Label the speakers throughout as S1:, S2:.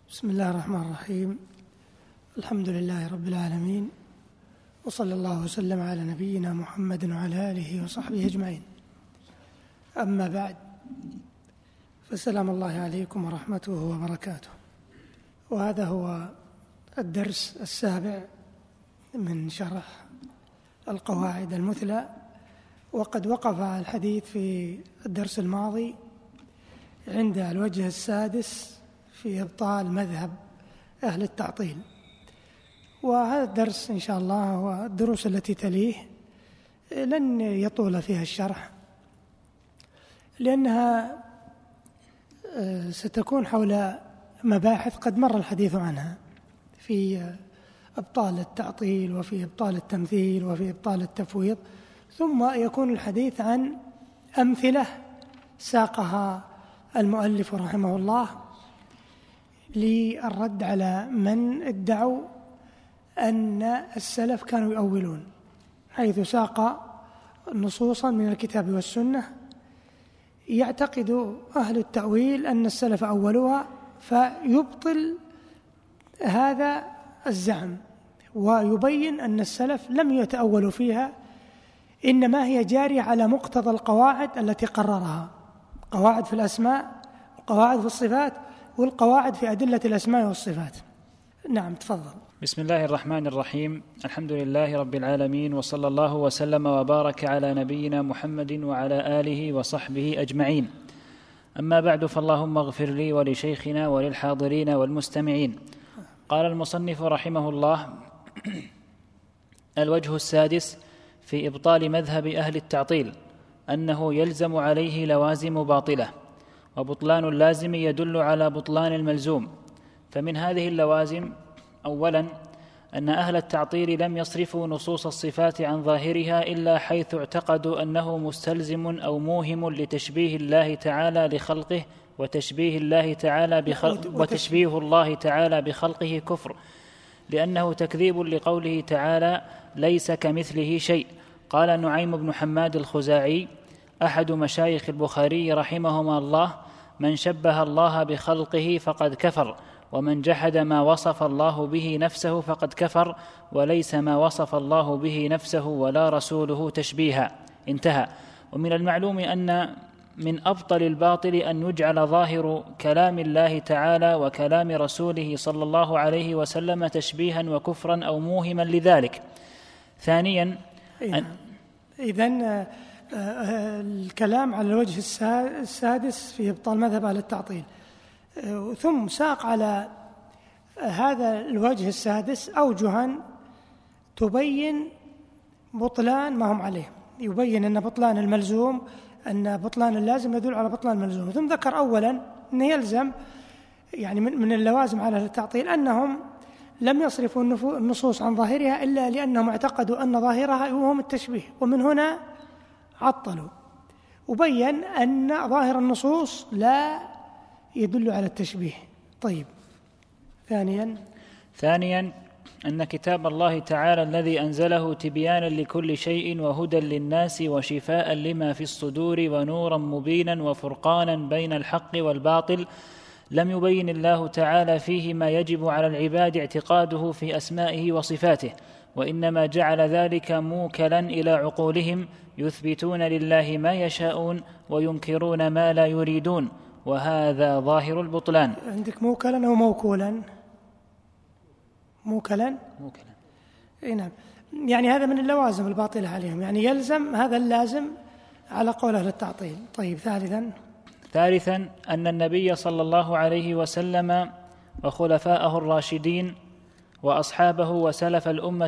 S1: بسم الله الرحمن الرحيم. الحمد لله رب العالمين، وصلى الله وسلم على نبينا محمد وعلى آله وصحبه أجمعين. أما بعد، فسلام الله عليكم ورحمته وبركاته. وهذا هو الدرس السابع من شرح القواعد المثلى، وقد وقف الحديث في الدرس الماضي عند الوجه السادس في إبطال مذهب أهل التعطيل. وهذا الدرس إن شاء الله والدروس التي تليه لن يطول فيها الشرح، لأنها ستكون حول مباحث قد مر الحديث عنها في إبطال التعطيل وفي إبطال التمثيل وفي إبطال التفويض، ثم يكون الحديث عن أمثلة ساقها المؤلف رحمه الله للرد على من ادعوا أن السلف كانوا يؤولون، حيث ساق نصوصا من الكتاب والسنة يعتقد أهل التأويل أن السلف أولوها، فيبطل هذا الزعم ويبين أن السلف لم يتأولوا فيها، إنما هي جارية على مقتضى القواعد التي قررها، قواعد في الأسماء وقواعد في الصفات والقواعد في أدلة الأسماء والصفات. نعم، تفضل.
S2: بسم الله الرحمن الرحيم. الحمد لله رب العالمين، وصلى الله وسلم وبارك على نبينا محمد وعلى آله وصحبه أجمعين. أما بعد، فاللهم اغفر لي ولشيخنا وللحاضرين والمستمعين. قال المصنف رحمه الله: الوجه السادس في إبطال مذهب أهل التعطيل أنه يلزم عليه لوازم باطلة، وبطلان اللازم يدل على بطلان الملزوم. فمن هذه اللوازم: أولاً، أن أهل التعطيل لم يصرفوا نصوص الصفات عن ظاهرها إلا حيث اعتقدوا أنه مستلزم أو موهم لتشبيه الله تعالى لخلقه، وتشبيه الله تعالى بخلقه كفر، لأنه تكذيب لقوله تعالى: ليس كمثله شيء. قال نعيم بن حماد الخزاعي أحد مشايخ البخاري رحمهما الله: من شبه الله بخلقه فقد كفر، ومن جحد ما وصف الله به نفسه فقد كفر، وليس ما وصف الله به نفسه ولا رسوله تشبيها. انتهى. ومن المعلوم أن من أبطل الباطل أن يجعل ظاهر كلام الله تعالى وكلام رسوله صلى الله عليه وسلم تشبيها وكفرا أو موهما لذلك. ثانيا،
S1: إذن الكلام على الوجه السادس في إبطال مذهب أهل التعطيل، ثم ساق على هذا الوجه السادس أوجها تبين بطلان ما هم عليه، يبين أن بطلان الملزوم، أن بطلان اللازم يدل على بطلان الملزوم. ثم ذكر أولا أن يلزم، يعني من اللوازم على التعطيل، أنهم لم يصرفوا النصوص عن ظاهرها إلا لأنهم اعتقدوا أن ظاهرها يوهم التشبيه، ومن هنا عطلوا. وبين أن ظاهر النصوص لا يدل على التشبيه. طيب،
S2: ثانيا أن كتاب الله تعالى الذي أنزله تبيانا لكل شيء وهدى للناس وشفاء لما في الصدور ونورا مبينا وفرقانا بين الحق والباطل لم يبين الله تعالى فيه ما يجب على العباد اعتقاده في أسمائه وصفاته، وإنما جعل ذلك موكلا إلى عقولهم يثبتون لله ما يشاءون وينكرون ما لا يريدون، وهذا ظاهر البطلان.
S1: عندك موكلا أو موكولا؟ موكلا. نعم، يعني هذا من اللوازم الباطلة عليهم، يعني يلزم هذا اللازم على قول أهل التعطيل. طيب، ثالثا
S2: أن النبي صلى الله عليه وسلم وخلفاءه الراشدين وأصحابه وسلف الأمة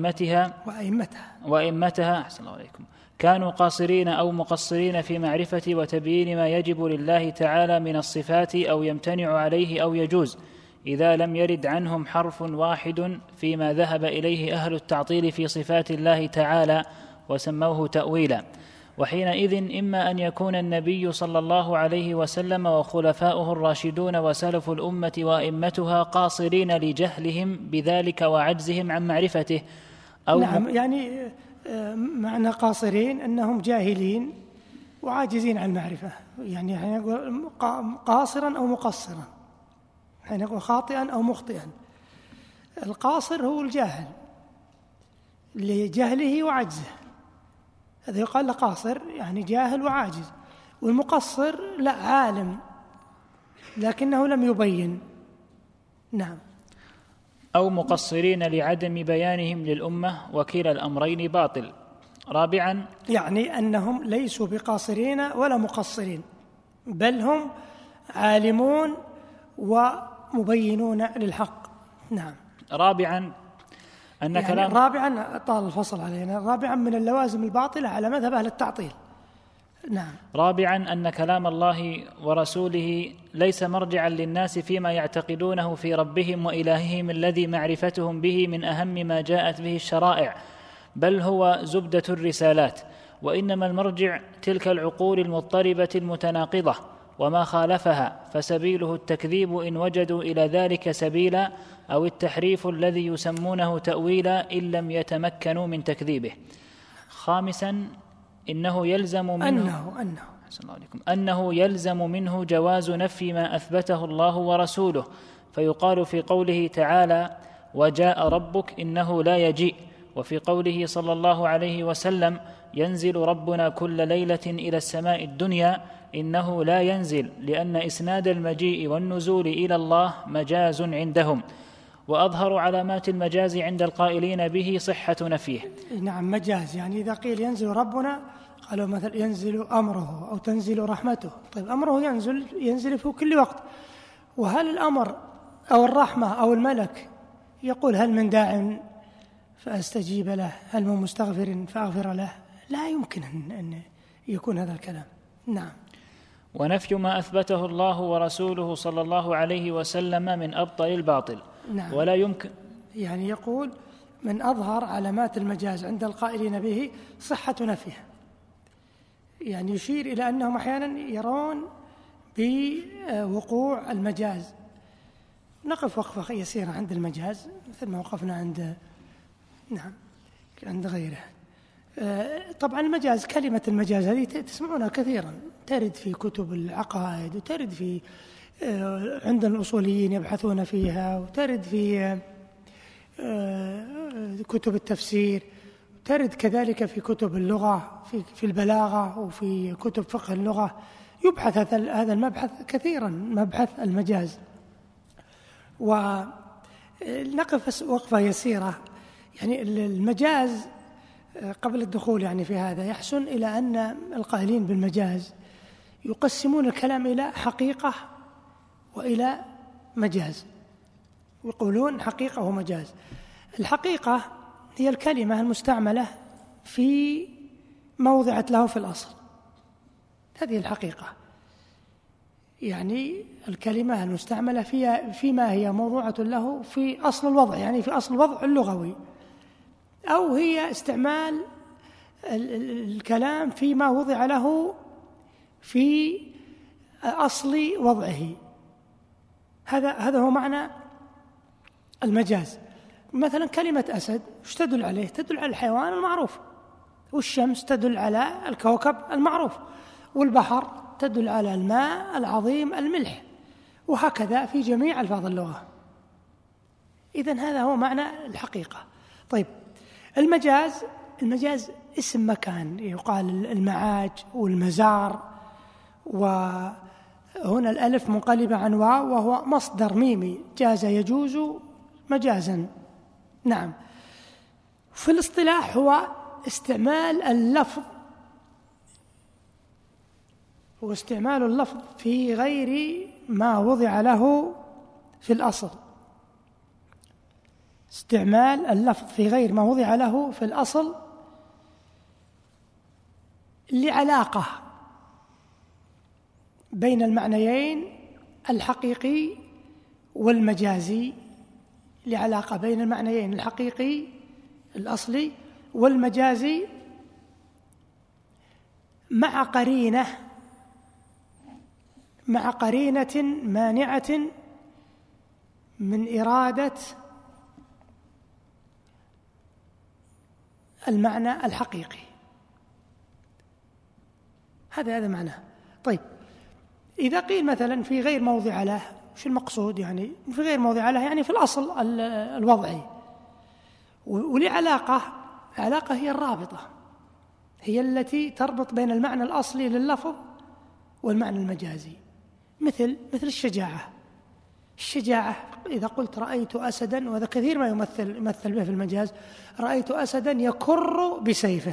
S2: وأئمتها أحسن الله عليكم كانوا قاصرين أو مقصرين في معرفة وتبيين ما يجب لله تعالى من الصفات أو يمتنع عليه أو يجوز، إذا لم يرد عنهم حرف واحد فيما ذهب إليه أهل التعطيل في صفات الله تعالى وسموه تأويلا. وحينئذ إما أن يكون النبي صلى الله عليه وسلم وخلفاؤه الراشدون وسلف الأمة وأئمتها قاصرين لجهلهم بذلك وعجزهم عن معرفته، أو
S1: نعم، يعني معنى قاصرين أنهم جاهلين وعاجزين عن المعرفة، يعني يقول قاصرا أو مقصرا. حين يقول خاطئا أو مخطئا. القاصر هو الجاهل لجهله وعجزه، هذا يقال له قاصر، يعني جاهل وعاجز. والمقصر لا، عالم لكنه لم يبين. نعم.
S2: أو مقصرين لعدم بيانهم للأمة، وكلا الأمرين باطل. رابعا،
S1: يعني أنهم ليسوا بقاصرين ولا مقصرين، بل هم عالمون ومبينون للحق. نعم.
S2: رابعا أن
S1: يعني
S2: كلام
S1: رابعا طال الفصل علينا، رابعا من اللوازم الباطلة على مذهب أهل التعطيل. نعم.
S2: رابعا أن كلام الله ورسوله ليس مرجعا للناس فيما يعتقدونه في ربهم وإلههم الذي معرفتهم به من أهم ما جاءت به الشرائع، بل هو زبدة الرسالات، وإنما المرجع تلك العقول المضطربة المتناقضة وما خالفها، فسبيله التكذيب إن وجدوا إلى ذلك سبيلا، أو التحريف الذي يسمونه تأويلا إن لم يتمكنوا من تكذيبه. خامسا، إنه يلزم منه جواز نفي ما أثبته الله ورسوله، فيقال في قوله تعالى وجاء ربك إنه لا يجيء، وفي قوله صلى الله عليه وسلم ينزل ربنا كل ليلة إلى السماء الدنيا، إنه لا ينزل، لأن إسناد المجيء والنزول إلى الله مجاز عندهم، وأظهر علامات المجاز عند القائلين به صحة نفيه.
S1: نعم، مجاز، يعني إذا قيل ينزل ربنا قالوا مثلا ينزل أمره أو تنزل رحمته. طيب أمره ينزل في كل وقت، وهل الأمر أو الرحمة أو الملك يقول هل من داع فأستجيب له، هل من مستغفر فأغفر له؟ لا يمكن أن يكون هذا الكلام. نعم.
S2: ونفي ما أثبته الله ورسوله صلى الله عليه وسلم من أبطل الباطل.
S1: نعم.
S2: ولا يمكن،
S1: يعني يقول من أظهر علامات المجاز عند القائلين به صحة نفيه، يعني يشير إلى أنهم أحيانا يرون بوقوع المجاز. نقف وقفة يسيرة عند المجاز مثل ما وقفنا عند غيره. طبعا المجاز، كلمة المجاز هذه تسمعونها كثيرا، ترد في كتب العقائد، وترد في عندنا الأصوليين يبحثون فيها، وترد في كتب التفسير، ترد كذلك في كتب اللغة، في البلاغة، وفي كتب فقه اللغة يبحث هذا المبحث كثيرا، مبحث المجاز. ونقف وقفة يسيرة، يعني المجاز قبل الدخول يعني في هذا، يحسن إلى أن القائلين بالمجاز يقسمون الكلام إلى حقيقة وإلى مجاز، يقولون حقيقة ومجاز. الحقيقة هي الكلمة المستعملة في موضعت له في الأصل، هذه الحقيقة، يعني الكلمة المستعملة فيما هي موضوعة له في أصل الوضع، يعني في أصل الوضع اللغوي، أو هي استعمال الكلام فيما وضع له في أصل وضعه. هذا هو معنى المجاز. مثلا كلمة أسد ايش تدل عليه؟ تدل على الحيوان المعروف، والشمس تدل على الكوكب المعروف، والبحر تدل على الماء العظيم الملح، وهكذا في جميع ألفاظ اللغة. إذن هذا هو معنى الحقيقة. طيب المجاز اسم مكان، يقال المعاج والمزار، وهنا الألف منقلبة عن واو، وهو مصدر ميمي، جاز يجوز مجازا. نعم. في الاصطلاح هو استعمال اللفظ في غير ما وضع له في الأصل، استعمال اللفظ في غير ما وضع له في الأصل لعلاقة بين المعنيين الحقيقي والمجازي، لعلاقة بين المعنيين الحقيقي الأصلي والمجازي، مع قرينة مانعة من إرادة المعنى الحقيقي. هذا معناه. طيب إذا قيل مثلا في غير موضع له، وش المقصود يعني في غير موضع لها، يعني في الأصل الوضعي. ولي علاقة هي الرابطة، هي التي تربط بين المعنى الأصلي لللفظ والمعنى المجازي. مثل الشجاعة إذا قلت رأيت أسدا، وهذا كثير ما يمثل به في المجاز، رأيت أسدا يكر بسيفه.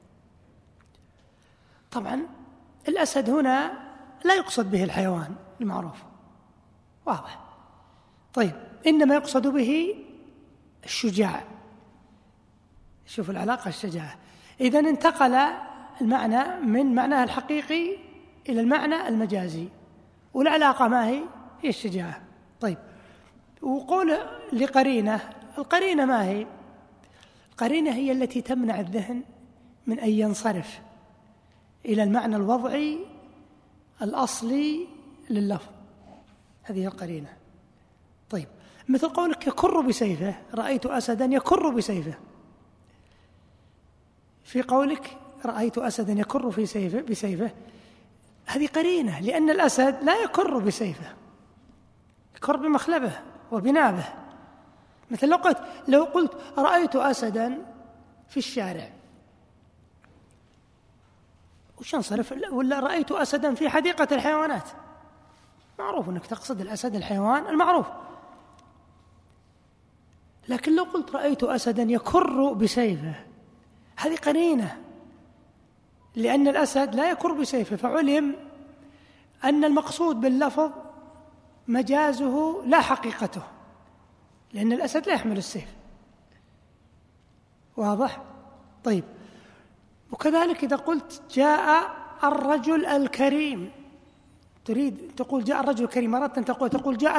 S1: طبعا الأسد هنا لا يقصد به الحيوان المعروف، واضح. طيب إنما يقصد به الشجاع. شوف العلاقة، الشجاعة. إذن انتقل المعنى من معناه الحقيقي إلى المعنى المجازي، والعلاقة ما هي الشجاعة. طيب، وقول لقرينة، القرينة ما هي؟ القرينة هي التي تمنع الذهن من أن ينصرف إلى المعنى الوضعي الأصلي لللفظ، هذه القرينة. طيب، مثل قولك يكر بسيفه، رأيت أسدا يكر بسيفه. في قولك رأيت أسدا يكر بسيفه، هذه قرينة، لأن الأسد لا يكر بسيفه، يكر بمخلبه وبنابه. مثل لو قلت رأيت أسدا في الشارع، وش انصرف؟ ولا رأيت أسدا في حديقة الحيوانات، معروف أنك تقصد الأسد الحيوان المعروف. لكن لو قلت رأيت أسدا يكر بسيفه، هذه قرينة، لأن الأسد لا يكر بسيفه، فعلم أن المقصود باللفظ مجازه لا حقيقته، لأن الأسد لا يحمل السيف، واضح؟ طيب، وكذلك إذا قلت جاء الرجل الكريم، تريد تقول جاء الرجل الكريم، مرات أن تقول جاء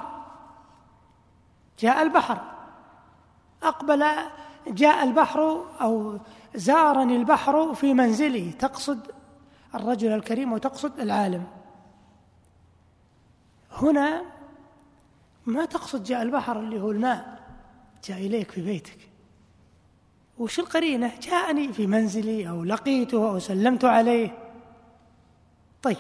S1: البحر أقبل، جاء البحر أو زارني البحر في منزلي، تقصد الرجل الكريم وتقصد العالم. هنا ما تقصد جاء البحر اللي هو الماء، جاء إليك في بيتك. وش القرينة؟ جاءني في منزلي أو لقيته أو سلمت عليه. طيب،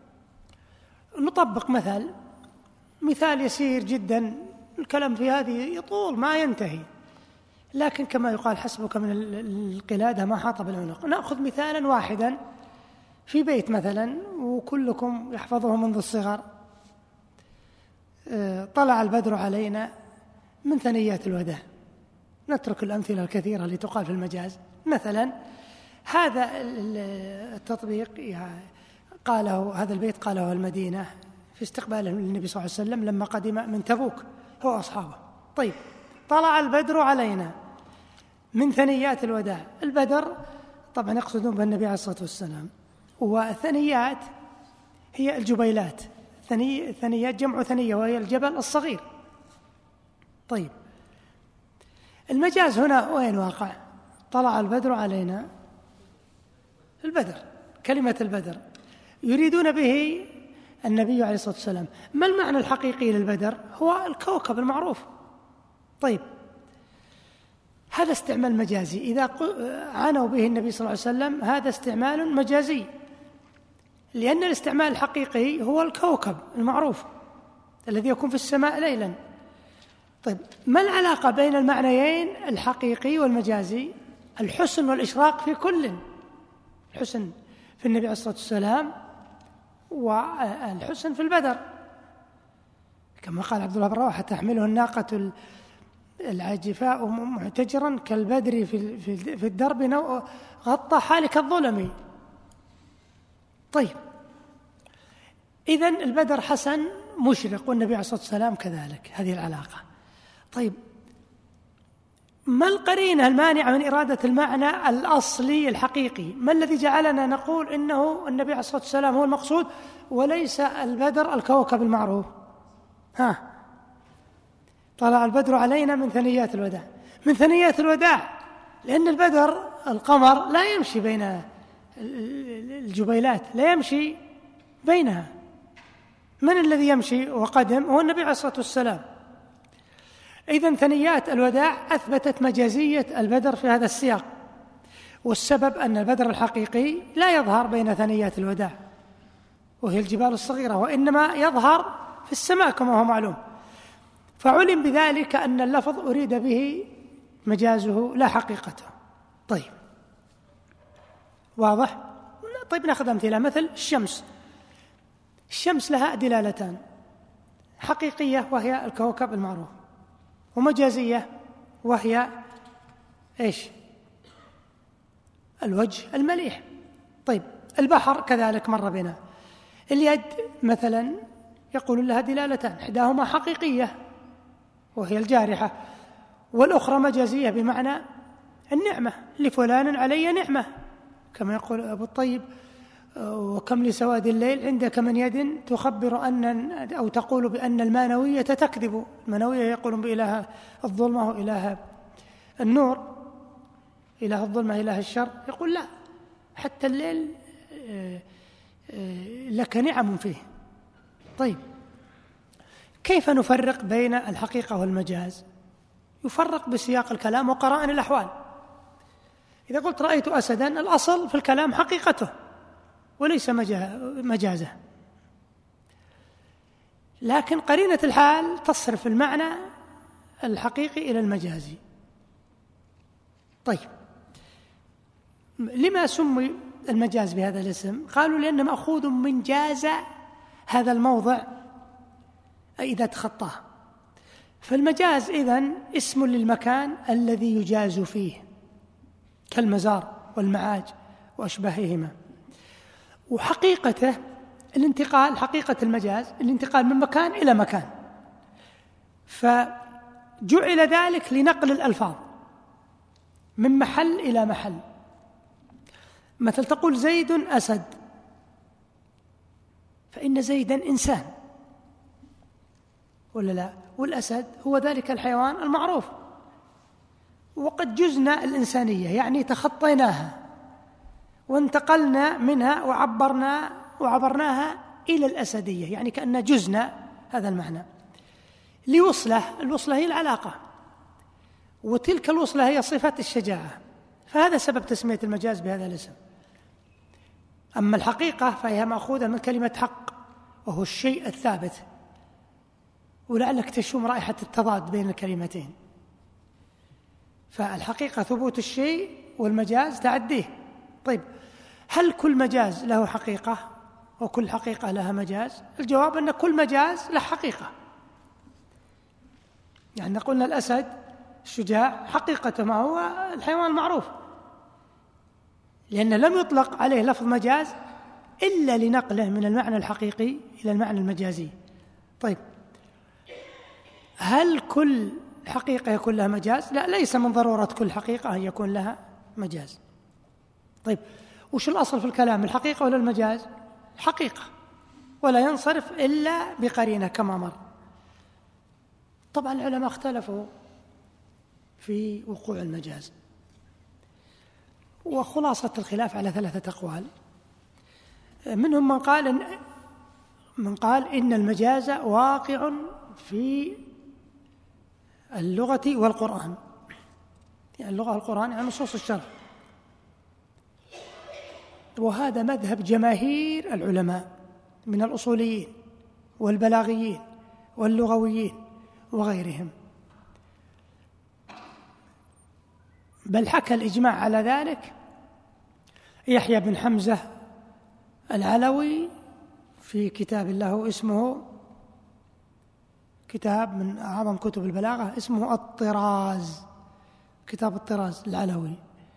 S1: نطبق مثال يسير جدا، الكلام في هذه يطول ما ينتهي، لكن كما يقال حسبك من القلادة ما حاط بالعنق. نأخذ مثالا واحدا في بيت مثلا، وكلكم يحفظه منذ الصغر، طلع البدر علينا من ثنيات الوداع. نترك الأمثلة الكثيرة اللي تقال في المجاز. مثلا هذا التطبيق قاله، هذا البيت قاله المدينة في استقباله للنبي صلى الله عليه وسلم لما قدم من تبوك هو أصحابه. طيب، طلع البدر علينا من ثنيات الوداع. البدر طبعا يقصدون بالنبي عليه الصلاة والسلام، وثنيات هي الجبيلات، ثنيات جمع ثنية وهي الجبل الصغير. طيب، المجاز هنا وين واقع؟ طلع البدر علينا، البدر، كلمة البدر يريدون به النبي عليه الصلاة والسلام. ما المعنى الحقيقي للبدر؟ هو الكوكب المعروف. طيب، هذا استعمال مجازي، إذا عنوا به النبي صلى الله عليه وسلم هذا استعمال مجازي، لأن الاستعمال الحقيقي هو الكوكب المعروف الذي يكون في السماء ليلا. طيب، ما العلاقة بين المعنيين الحقيقي والمجازي؟ الحسن والإشراق في كل، الحسن في النبي عليه الصلاة والسلام والحسن في البدر، كما قال عبد الله بن رواحة تحمله الناقة العاجفاء معتجرا كالبدر في الدرب غطى حالك الظلم. طيب، إذن البدر حسن مشرق والنبي عليه الصلاة والسلام كذلك، هذه العلاقة. طيب، ما القرينة المانعة من إرادة المعنى الأصلي الحقيقي؟ ما الذي جعلنا نقول إنه النبي عليه الصلاة والسلام هو المقصود وليس البدر الكوكب المعروف؟ طلع البدر علينا من ثنيات الوداع، من ثنيات الوداع، لأن البدر القمر لا يمشي بين الجبيلات، لا يمشي بينها. من الذي يمشي وقدم؟ هو النبي عليه الصلاة والسلام. إذن ثنيات الوداع أثبتت مجازية البدر في هذا السياق، والسبب أن البدر الحقيقي لا يظهر بين ثنيات الوداع وهي الجبال الصغيرة، وإنما يظهر في السماء كما هو معلوم، فعلم بذلك أن اللفظ أريد به مجازه لا حقيقته. طيب واضح؟ طيب نأخذ أمثلة، مثل الشمس لها دلالتان، حقيقية وهي الكوكب المعروف، ومجازية وهي إيش؟ الوجه المليح. طيب البحر كذلك مر بنا، اليد مثلا يقول لها دلالتان، إحداهما حقيقية وهي الجارحة، والأخرى مجازية بمعنى النعمة، لفلان علي نعمة، كما يقول أبو الطيب: وكم لسواد الليل عندك من يد تخبر أو تقول بأن المانوية تكذب. المانوية يقولون بإله الظلمة وإله النور، إله الظلمة إله الشر، يقول لا، حتى الليل لك نعم فيه. طيب كيف نفرق بين الحقيقة والمجاز؟ يفرق بسياق الكلام وقرائن الأحوال. إذا قلت رأيت أسدا، الأصل في الكلام حقيقته وليس مجازه، لكن قرينة الحال تصرف المعنى الحقيقي إلى المجازي. طيب لما سمي المجاز بهذا الاسم؟ قالوا لأنه مأخوذ من جاز هذا الموضع إذا تخطاه، فالمجاز إذن اسم للمكان الذي يجاز فيه، كالمزار والمعاج وأشباههما. وحقيقته الانتقال، حقيقة المجاز الانتقال من مكان إلى مكان، فجعل ذلك لنقل الألفاظ من محل إلى محل. مثل تقول زيد أسد، فإن زيدا إنسان ولا لا؟ والأسد هو ذلك الحيوان المعروف، وقد جزنا الإنسانية، يعني تخطيناها وانتقلنا منها وعبرناها إلى الأسدية، يعني كأن جزنا هذا المعنى لوصلة. الوصلة هي العلاقة، وتلك الوصلة هي صفة الشجاعة، فهذا سبب تسمية المجاز بهذا الاسم. أما الحقيقة فهي مأخوذة من كلمة حق، وهو الشيء الثابت، ولعلك تشم رائحة التضاد بين الكلمتين. فالحقيقة ثبوت الشيء، والمجاز تعديه. طيب هل كل مجاز له حقيقة وكل حقيقة لها مجاز؟ الجواب أن كل مجاز له حقيقة. يعني قلنا الأسد الشجاع حقيقته ما هو الحيوان المعروف، لأن لم يطلق عليه لفظ مجاز إلا لنقله من المعنى الحقيقي إلى المعنى المجازي. طيب هل كل حقيقة يكون لها مجاز؟ لا، ليس من ضرورة كل حقيقة أن يكون لها مجاز. طيب وش الأصل في الكلام، الحقيقة ولا المجاز؟ الحقيقة، ولا ينصرف إلا بقرينة كما مر. طبعا العلماء اختلفوا في وقوع المجاز، وخلاصة الخلاف على 3 أقوال. منهم من قال إن المجاز واقع في اللغة والقرآن، يعني اللغة والقرآن يعني نصوص الشرع، وهذا مذهب جماهير العلماء من الأصوليين والبلاغيين واللغويين وغيرهم، بل حكى الإجماع على ذلك يحيى بن حمزة العلوي في كتاب له اسمه، كتاب من أعظم كتب البلاغة اسمه الطراز، كتاب الطراز العلوي،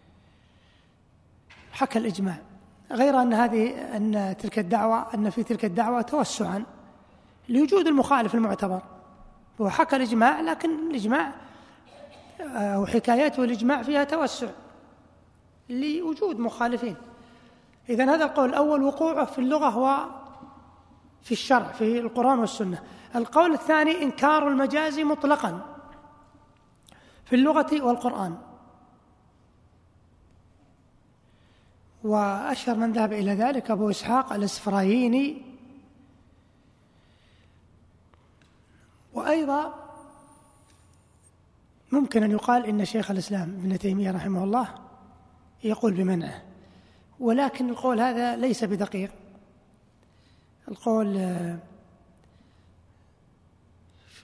S1: حكى الإجماع. غير أن في تلك الدعوة توسعا لوجود المخالف المعتبر، وحكى الإجماع، لكن الإجماع وحكاياته الإجماع فيها توسع لوجود مخالفين. إذن هذا القول الأول وقوعه في اللغة وفي الشرع في القرآن والسنة. القول الثاني إنكار المجاز مطلقا في اللغة والقرآن، وأشهر من ذهب إلى ذلك أبو إسحاق الإسفرايني. وأيضا ممكن أن يقال إن شيخ الإسلام ابن تيمية رحمه الله يقول بمنعه، ولكن القول هذا ليس بدقيق. القول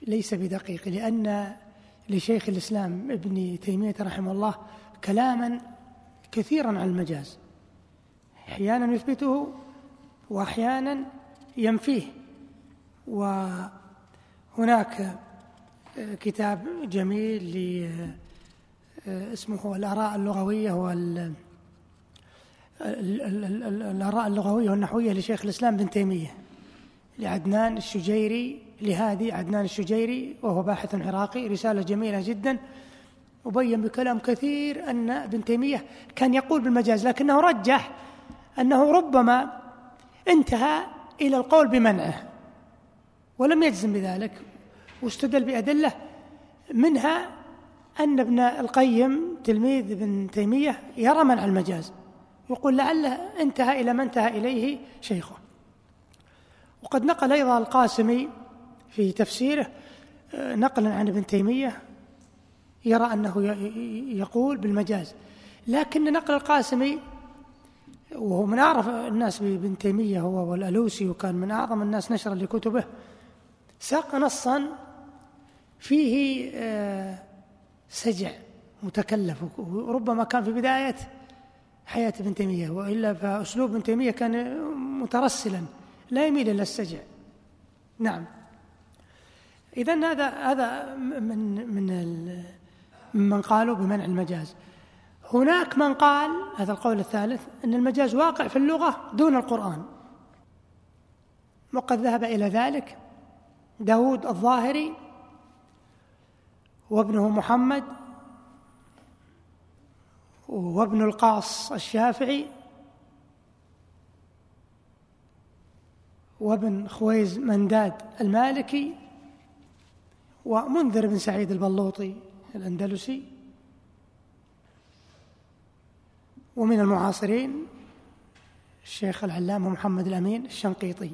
S1: ليس بدقيق، لأن لشيخ الإسلام ابن تيمية رحمه الله كلاما كثيرا عن المجاز، أحيانا يثبته وأحيانا ينفيه. وهناك كتاب جميل اسمه الآراء اللغوية الآراء اللغوية والنحوية لشيخ الإسلام ابن تيمية لعدنان الشجيري، لهادي عدنان الشجيري، وهو باحث عراقي، رسالة جميلة جدا، وبين بكلام كثير أن ابن تيمية كان يقول بالمجاز، لكنه رجح أنه ربما انتهى إلى القول بمنعه ولم يجزم بذلك، واستدل بأدلة منها أن ابن القيم تلميذ ابن تيمية يرى منع المجاز، يقول لعله انتهى إلى ما انتهى إليه شيخه. وقد نقل أيضا القاسمي في تفسيره نقلا عن ابن تيمية يرى أنه يقول بالمجاز، لكن نقل القاسمي وهو من أعرف الناس بابن تيمية هو والألوسي، وكان من أعظم الناس نشرا لكتبه، ساق نصا فيه سجع متكلف، وربما كان في بداية حياة ابن تيمية، وإلا فأسلوب ابن تيمية كان مترسلا لا يميل إلى السجع. نعم، إذن هذا من قالوا بمنع المجاز. هناك من قال، هذا القول الثالث، أن المجاز واقع في اللغة دون القرآن، وقد ذهب إلى ذلك داود الظاهري وابنه محمد وابن القاص الشافعي وابن خويز منداد المالكي ومنذر بن سعيد البلوطي الأندلسي، ومن المعاصرين الشيخ العلامة محمد الأمين الشنقيطي.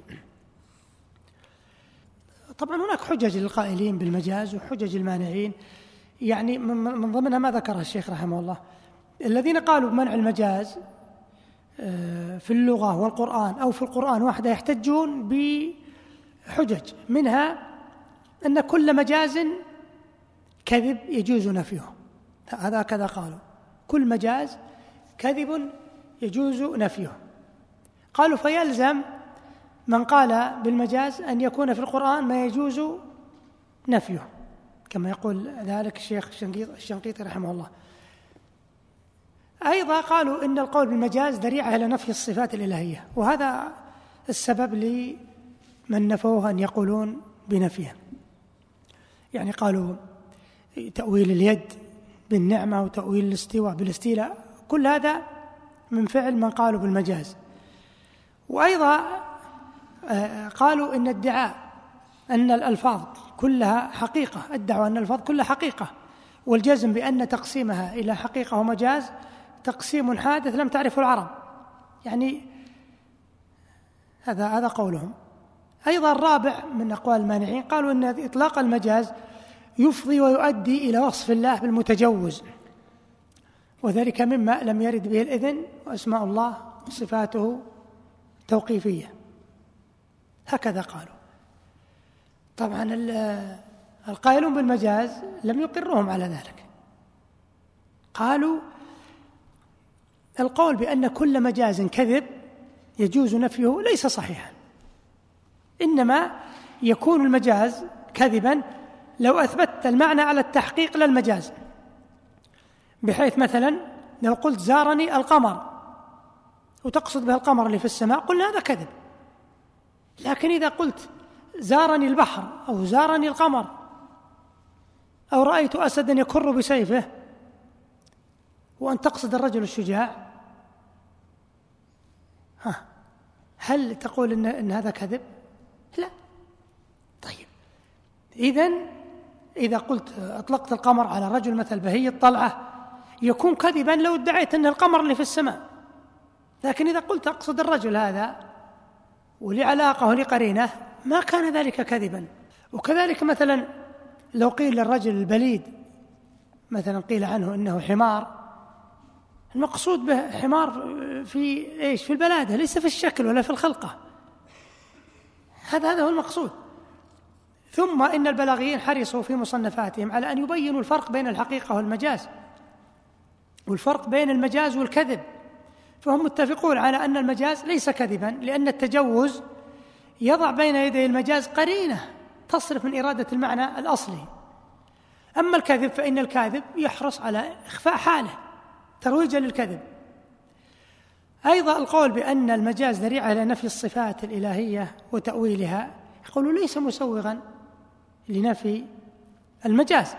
S1: طبعا هناك حجج للقائلين بالمجاز وحجج المانعين، يعني من ضمنها ما ذكره الشيخ رحمه الله، الذين قالوا بمنع المجاز في اللغة والقرآن أو في القرآن وحده يحتجون بحجج، منها أن كل مجاز كذب يجوز نفيه، هذا كذا قالوا، كل مجاز كذب يجوز نفيه. قالوا فيلزم من قال بالمجاز أن يكون في القرآن ما يجوز نفيه، كما يقول ذلك الشيخ الشنقيطي رحمه الله. أيضا قالوا إن القول بالمجاز ذريعة إلى نفي الصفات الإلهية، وهذا السبب لمن نفوه أن يقولون بنفيها. يعني قالوا تأويل اليد بالنعمة وتأويل الاستواء بالاستيلاء، كل هذا من فعل من قالوا بالمجاز. وأيضا قالوا إن ادعاء أن الألفاظ كلها حقيقة، ادعوا أن الألفاظ كلها حقيقة، والجزم بأن تقسيمها إلى حقيقة ومجاز تقسيم حادث لم تعرفه العرب، يعني هذا قولهم. أيضا الرابع من أقوال المانعين قالوا أن إطلاق المجاز يفضي ويؤدي إلى وصف الله بالمتجوز، وذلك مما لم يرد به الإذن، وأسماء الله وصفاته توقيفية، هكذا قالوا. طبعا القائلون بالمجاز لم يقرهم على ذلك، قالوا القول بأن كل مجاز كذب يجوز نفيه ليس صحيحا، إنما يكون المجاز كذبا لو أثبتت المعنى على التحقيق لا المجاز، بحيث مثلا لو قلت زارني القمر وتقصد به القمر اللي في السماء قلنا هذا كذب، لكن إذا قلت زارني البحر أو زارني القمر أو رأيت أسدا يكر بسيفه وأن تقصد الرجل الشجاع، هل تقول إن هذا كذب؟ لا. طيب إذا قلت أطلقت القمر على رجل مثل بهي الطلعة يكون كذبا لو ادعيت أن القمر اللي في السماء، لكن إذا قلت أقصد الرجل هذا ولعلاقة ولقرينة ما كان ذلك كذبا. وكذلك مثلا لو قيل للرجل البليد مثلا قيل عنه إنه حمار، المقصود به حمار في إيش؟ في البلادة، ليس في الشكل ولا في الخلقة، هذا هو المقصود. ثم إن البلاغيين حرصوا في مصنفاتهم على أن يبينوا الفرق بين الحقيقة والمجاز، والفرق بين المجاز والكذب، فهم متفقون على أن المجاز ليس كذبا، لأن التجوز يضع بين يدي المجاز قرينة تصرف من إرادة المعنى الأصلي. أما الكذب فإن الكاذب يحرص على إخفاء حاله ترويجا للكذب. أيضا القول بأن المجاز ذريعة إلى نفي الصفات الإلهية وتأويلها، يقولوا ليس مسوغا لنفي المجاز،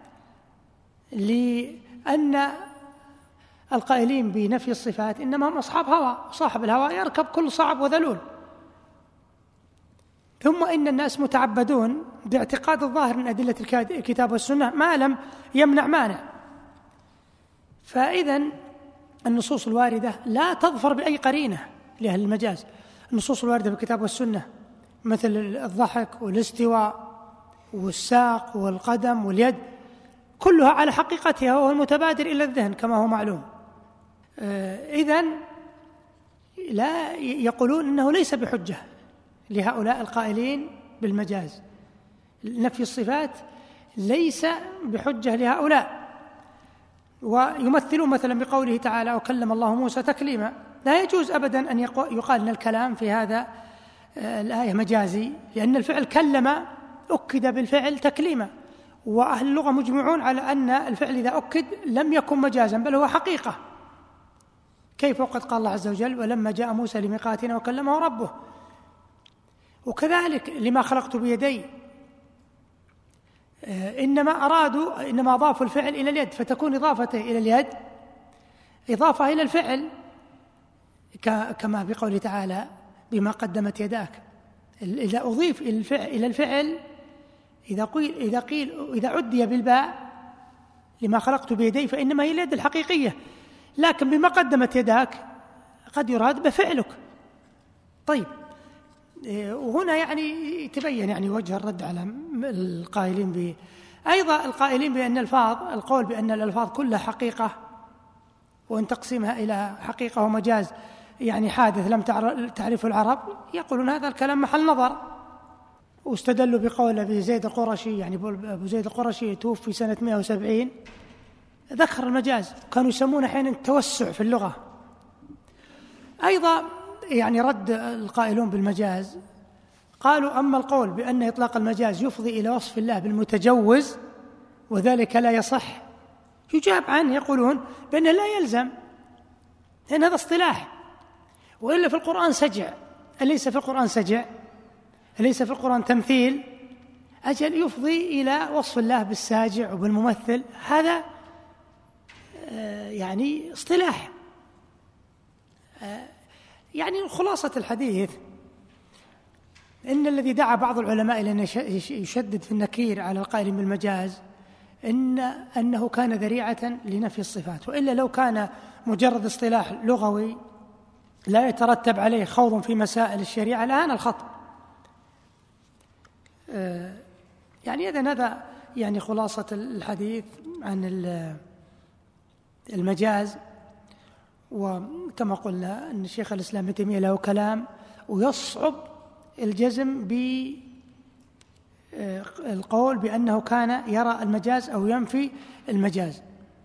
S1: لأن القائلين بنفي الصفات إنما هم أصحاب هوى، صاحب الهوى يركب كل صعب وذلول. ثم إن الناس متعبدون باعتقاد الظاهر من أدلة الكتاب والسنة ما لم يمنع مانع، فإذا النصوص الواردة لا تظفر بأي قرينة لأهل المجاز. النصوص الواردة في الكتاب والسنة مثل الضحك والاستواء والساق والقدم واليد كلها على حقيقتها، وهو المتبادر إلى الذهن كما هو معلوم. إذن لا يقولون إنه ليس بحجة لهؤلاء القائلين بالمجاز، نفي الصفات ليس بحجة لهؤلاء. ويمثلون مثلا بقوله تعالى وكلم الله موسى تكليما، لا يجوز أبدا أن يقال أن الكلام في هذا الآية مجازي، لأن الفعل كلم أكد بالفعل تكليما، وأهل اللغة مجمعون على أن الفعل إذا أكد لم يكن مجازا بل هو حقيقة، كيف وقد قال الله عز وجل ولما جاء موسى لميقاتنا وكلمه ربه. وكذلك لما خلقت بيدي، إنما أضافوا الفعل إلى اليد، فتكون إضافته إلى اليد إضافة إلى الفعل، كما بقوله تعالى بما قدمت يداك. إذا أضيف إلى الفعل إذا عدي بالباء لما خلقت بيدي فإنما هي اليد الحقيقية، لكن بما قدمت يداك قد يراد بفعلك. طيب، وهنا يعني تبين وجه الرد على القائلين أيضا القائلين بأن القول بأن الألفاظ كلها حقيقة، وأن تقسيمها إلى حقيقة ومجاز حادث لم تعرفه العرب، يقولون هذا الكلام محل نظر. واستدلوا بقول أبي زيد القرشي، أبو زيد القرشي توفي سنة 170، ذكر المجاز، كانوا يسمونه حين التوسع في اللغة. أيضا رد القائلون بالمجاز قالوا أما القول بأن إطلاق المجاز يفضي إلى وصف الله بالمتجوز وذلك لا يصح، يجاب عنه يقولون بأنه لا يلزم، لأن هذا اصطلاح، وإلا في القرآن سجع، أليس في القرآن سجع؟ أليس في القرآن تمثيل؟ أجل يفضي إلى وصف الله بالساجع وبالممثل، هذا اصطلاح. خلاصة الحديث إن الذي دعا بعض العلماء إلى أن يشدد في النكير على القائلين بالمجاز أنه كان ذريعة لنفي الصفات، وإلا لو كان مجرد اصطلاح لغوي لا يترتب عليه خوض في مسائل الشريعة لهان الخط. إذن هذا خلاصة الحديث عن المجاز. وكما قلنا أن الشيخ الإسلام ابن تيمية له كلام، ويصعب الجزم بالقول بأنه كان يرى المجاز أو ينفي المجاز،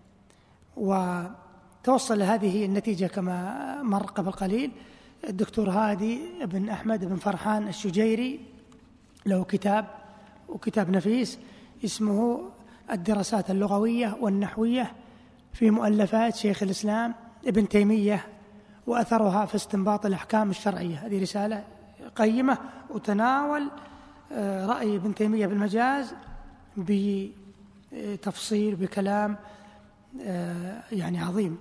S1: وتوصل لهذه النتيجة كما مر قبل قليل. الدكتور هادي بن أحمد بن فرحان الشجيري له كتاب نفيس اسمه الدراسات اللغوية والنحوية في مؤلفات شيخ الإسلام ابن تيمية وأثرها في استنباط الأحكام الشرعية. هذه رسالة قيمة وتناول رأي ابن تيمية بالمجاز بتفصيل بكلام عظيم،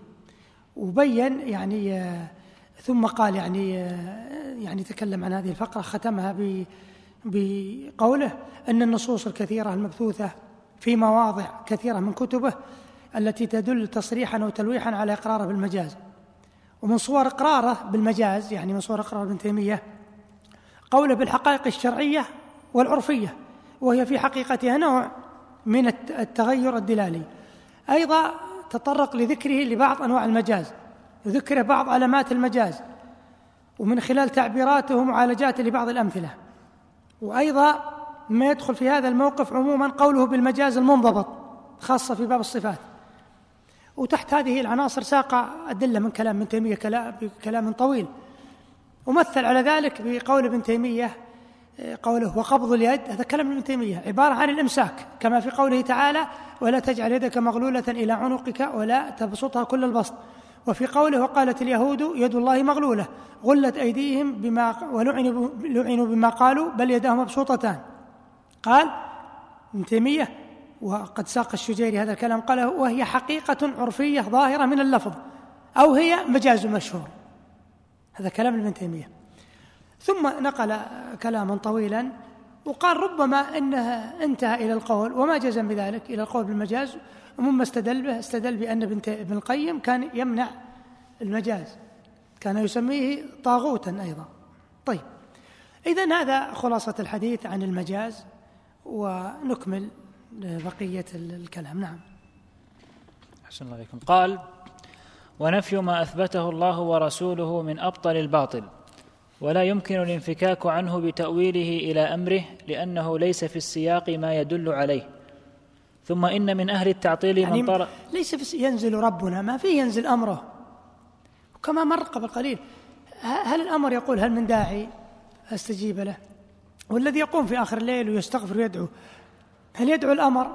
S1: وبين ثم قال تكلم عن هذه الفقرة، ختمها بقوله أن النصوص الكثيرة المبثوثة في مواضع كثيرة من كتبه التي تدل تصريحا أو تلويحا على إقراره بالمجاز. ومن صور إقراره بالمجاز من صور إقرار ابن تيمية قوله بالحقائق الشرعية والعرفية، وهي في حقيقتها نوع من التغير الدلالي. أيضا تطرق لذكره لبعض أنواع المجاز، وذكر بعض علامات المجاز، ومن خلال تعبيراته ومعالجاته لبعض الأمثلة. وأيضا ما يدخل في هذا الموقف عموما قوله بالمجاز المنضبط خاصة في باب الصفات. وتحت هذه العناصر ساق أدلة من كلام ابن تيمية كلام طويل، ومثل على ذلك بقول ابن تيمية قوله وقبض اليد، هذا كلام ابن تيمية عبارة عن الإمساك، كما في قوله تعالى ولا تجعل يدك مغلولة إلى عنقك ولا تبسطها كل البسط. وفي قوله وقالت اليهود يد الله مغلولة غلت أيديهم ولعنوا بما قالوا بل يداه مبسوطتان. قال ابن تيمية وقد ساق الشجيري هذا الكلام قاله وهي حقيقة عرفية ظاهرة من اللفظ أو هي مجاز مشهور. هذا كلام ابن تيمية. ثم نقل كلاما طويلا وقال ربما إنه انتهى إلى القول وما جزم بذلك إلى القول بالمجاز، ومما استدل بأن ابن القيم كان يمنع المجاز، كان يسميه طاغوتا أيضا. طيب، إذن هذا خلاصة الحديث عن المجاز، ونكمل بقية الكلام. نعم.
S2: أحسن الله عليكم. قال ونفي ما أثبته الله ورسوله من أبطل الباطل، ولا يمكن الانفكاك عنه بتأويله إلى أمره لأنه ليس في السياق ما يدل عليه. ثم إن من أهل التعطيل
S1: يعني
S2: من طرق
S1: ليس ينزل ربنا، ما فيه ينزل أمره، وكما مر قبل قليل هل الأمر يقول هل من داعي أستجيب له؟ والذي يقوم في آخر الليل ويستغفر ويدعو هل يدعو الأمر؟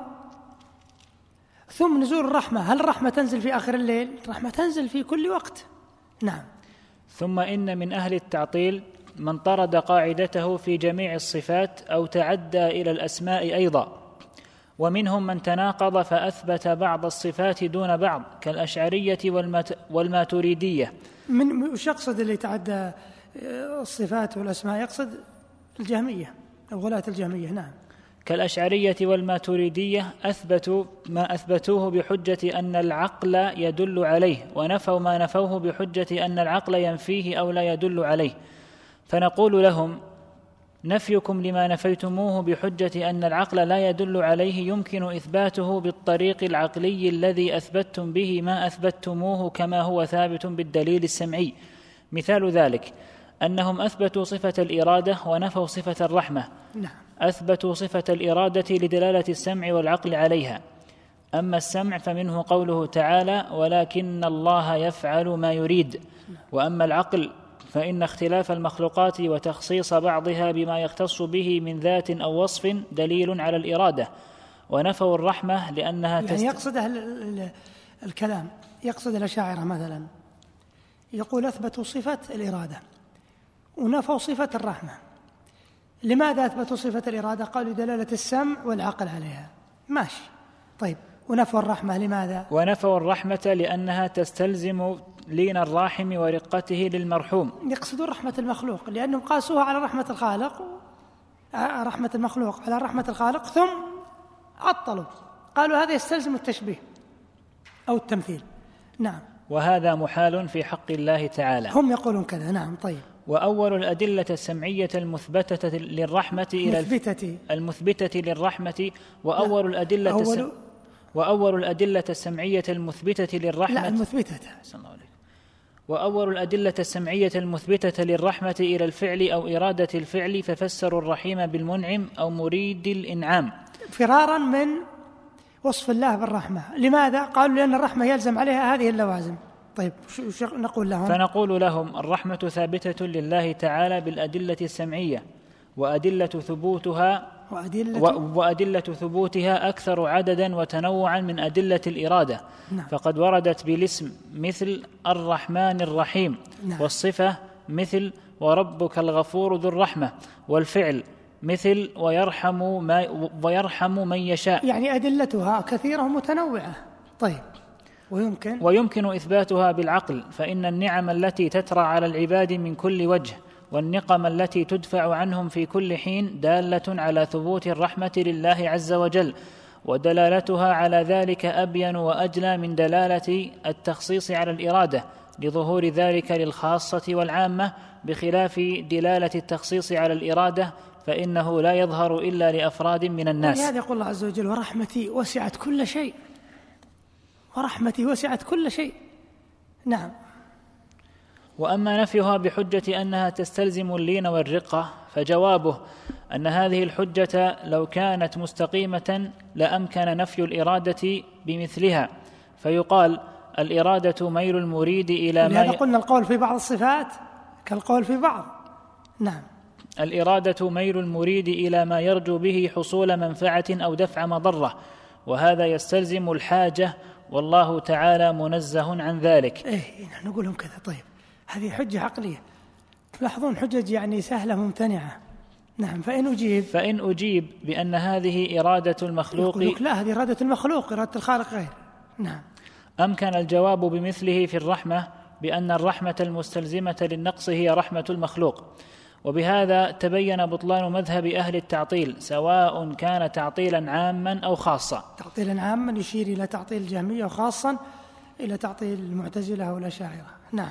S1: ثم نزول الرحمة، هل الرحمة تنزل في آخر الليل؟ الرحمة تنزل في كل وقت. نعم.
S2: ثم إن من أهل التعطيل من طرد قاعدته في جميع الصفات أو تعدى إلى الأسماء أيضا، ومنهم من تناقض فأثبت بعض الصفات دون بعض كالأشعرية والماتريدية.
S1: وش يقصد اللي تعدى الصفات والأسماء؟ يقصد الجهمية أو غلاة الجهمية. نعم.
S2: كالأشعرية والماتريدية أثبتوا ما أثبتوه بحجة أن العقل يدل عليه، ونفوا ما نفوه بحجة أن العقل ينفيه أو لا يدل عليه. فنقول لهم نفيكم لما نفيتموه بحجة أن العقل لا يدل عليه يمكن إثباته بالطريق العقلي الذي أثبتتم به ما أثبتموه كما هو ثابت بالدليل السمعي. مثال ذلك أنهم أثبتوا صفة الإرادة ونفوا صفة الرحمة.
S1: نعم.
S2: أثبتوا صفة الإرادة لدلالة السمع والعقل عليها. أما السمع فمنه قوله تعالى ولكن الله يفعل ما يريد. وأما العقل فإن اختلاف المخلوقات وتخصيص بعضها بما يختص به من ذات أو وصف دليل على الإرادة. ونفوا الرحمة لأنها
S1: يعني يقصد الكلام، يقصد الأشاعرة مثلا يقول أثبتوا صفة الإرادة ونفوا صفة الرحمة. لماذا أثبتوا صفة الإرادة؟ قالوا دلالة السمع والعقل عليها، ماشي. طيب، ونفوا الرحمة لماذا؟
S2: ونفوا الرحمة لأنها تستلزم لين الراحم ورقته للمرحوم.
S1: يقصدون رحمة المخلوق لأنهم قاسوها على رحمة الخالق، رحمة المخلوق على رحمة الخالق، ثم عطلوا قالوا هذا يستلزم التشبيه أو التمثيل. نعم.
S2: وهذا محال في حق الله تعالى.
S1: هم يقولون كذا. نعم. طيب.
S2: وأول الأدلة السمعية المثبتة للرحمة المثبتة للرحمة وأول الأدلة السمعية المثبتة للرحمة وأول الأدلة السمعية المثبتة للرحمة إلى الفعل أو إرادة الفعل ففسروا الرحيم بالمنعم أو مريد الإنعام
S1: فرارا من وصف الله بالرحمة. لماذا؟ قالوا لأن الرحمة يلزم عليها هذه اللوازم. طيب، شو نقول لهم؟
S2: فنقول لهم الرحمة ثابتة لله تعالى بالأدلة السمعية، وأدلة ثبوتها أكثر عددا وتنوعا من أدلة الإرادة.
S1: نعم.
S2: فقد وردت بالاسم مثل الرحمن الرحيم.
S1: نعم.
S2: والصفة مثل وربك الغفور ذو الرحمة. والفعل مثل ويرحم من يشاء.
S1: يعني أدلتها كثيرة ومتنوعة. طيب،
S2: ويمكن إثباتها بالعقل، فإن النعم التي تترى على العباد من كل وجه والنقم التي تدفع عنهم في كل حين دالة على ثبوت الرحمة لله عز وجل، ودلالتها على ذلك أبين وأجلى من دلالة التخصيص على الإرادة لظهور ذلك للخاصة والعامة، بخلاف دلالة التخصيص على الإرادة فإنه لا يظهر إلا لأفراد من الناس.
S1: ولهذا يقول الله عز وجل ورحمتي وسعت كل شيء، ورحمتي وسعت كل شيء. نعم.
S2: وأما نفيها بحجة أنها تستلزم اللين والرقة فجوابه أن هذه الحجة لو كانت مستقيمة لأمكن نفي الإرادة بمثلها، فيقال الإرادة ميل المريد إلى ما
S1: لهذا قلنا القول في بعض الصفات كالقول في بعض. نعم.
S2: الإرادة ميل المريد إلى ما يرجو به حصول منفعة أو دفع مضرة، وهذا يستلزم الحاجة، والله تعالى منزه عن ذلك.
S1: نحن نقول لهم كذا. طيب هذه حجة عقلية، تلاحظون حجج يعني سهلة ممتنعة. نعم. فإن أجيب
S2: بأن هذه إرادة المخلوق،
S1: يقول لك لا، هذه إرادة المخلوق، إرادة الخالق غير. نعم.
S2: أمكن الجواب بمثله في الرحمة، بأن الرحمة المستلزمة للنقص هي رحمة المخلوق. وبهذا تبين بطلان مذهب أهل التعطيل، سواء كان تعطيلا عاما أو خاصا.
S1: تعطيلا عاما يشير إلى تعطيل الجهمية، وخاصا إلى تعطيل المعتزلة والأشاعرة. نعم.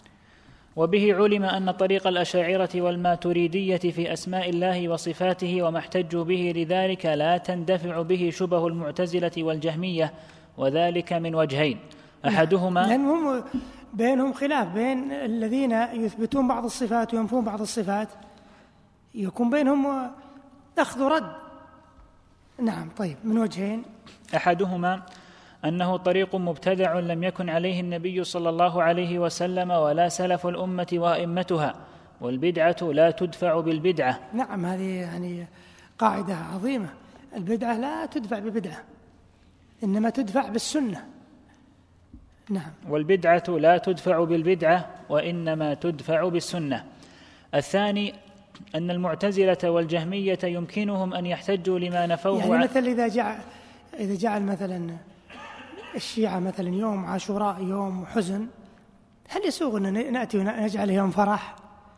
S2: وبه علم أن طريق الأشاعرة والماتريدية في أسماء الله وصفاته وما احتجوا به لذلك لا تندفع به شبه المعتزلة والجهمية، وذلك من وجهين. أحدهما
S1: لأنهم بينهم خلاف، بين الذين يثبتون بعض الصفات وينفون بعض الصفات، يكون بينهم أخذ ورد. نعم. طيب من وجهين.
S2: أحدهما أنه طريق مبتدع لم يكن عليه النبي صلى الله عليه وسلم ولا سلف الأمة وأئمتها، والبدعة لا تدفع بالبدعة.
S1: نعم، هذه يعني قاعدة عظيمة. البدعة لا تدفع ببدعة، إنما تدفع بالسنة. نعم.
S2: والبدعة لا تدفع بالبدعة وإنما تدفع بالسنة. الثاني أن المعتزلة والجهمية يمكنهم أن يحتجوا لما نفوه،
S1: يعني مثل إذا جعل مثلا الشيعة مثلا يوم عاشوراء يوم حزن، هل يسوغ أن نأتي ونجعل يوم فرح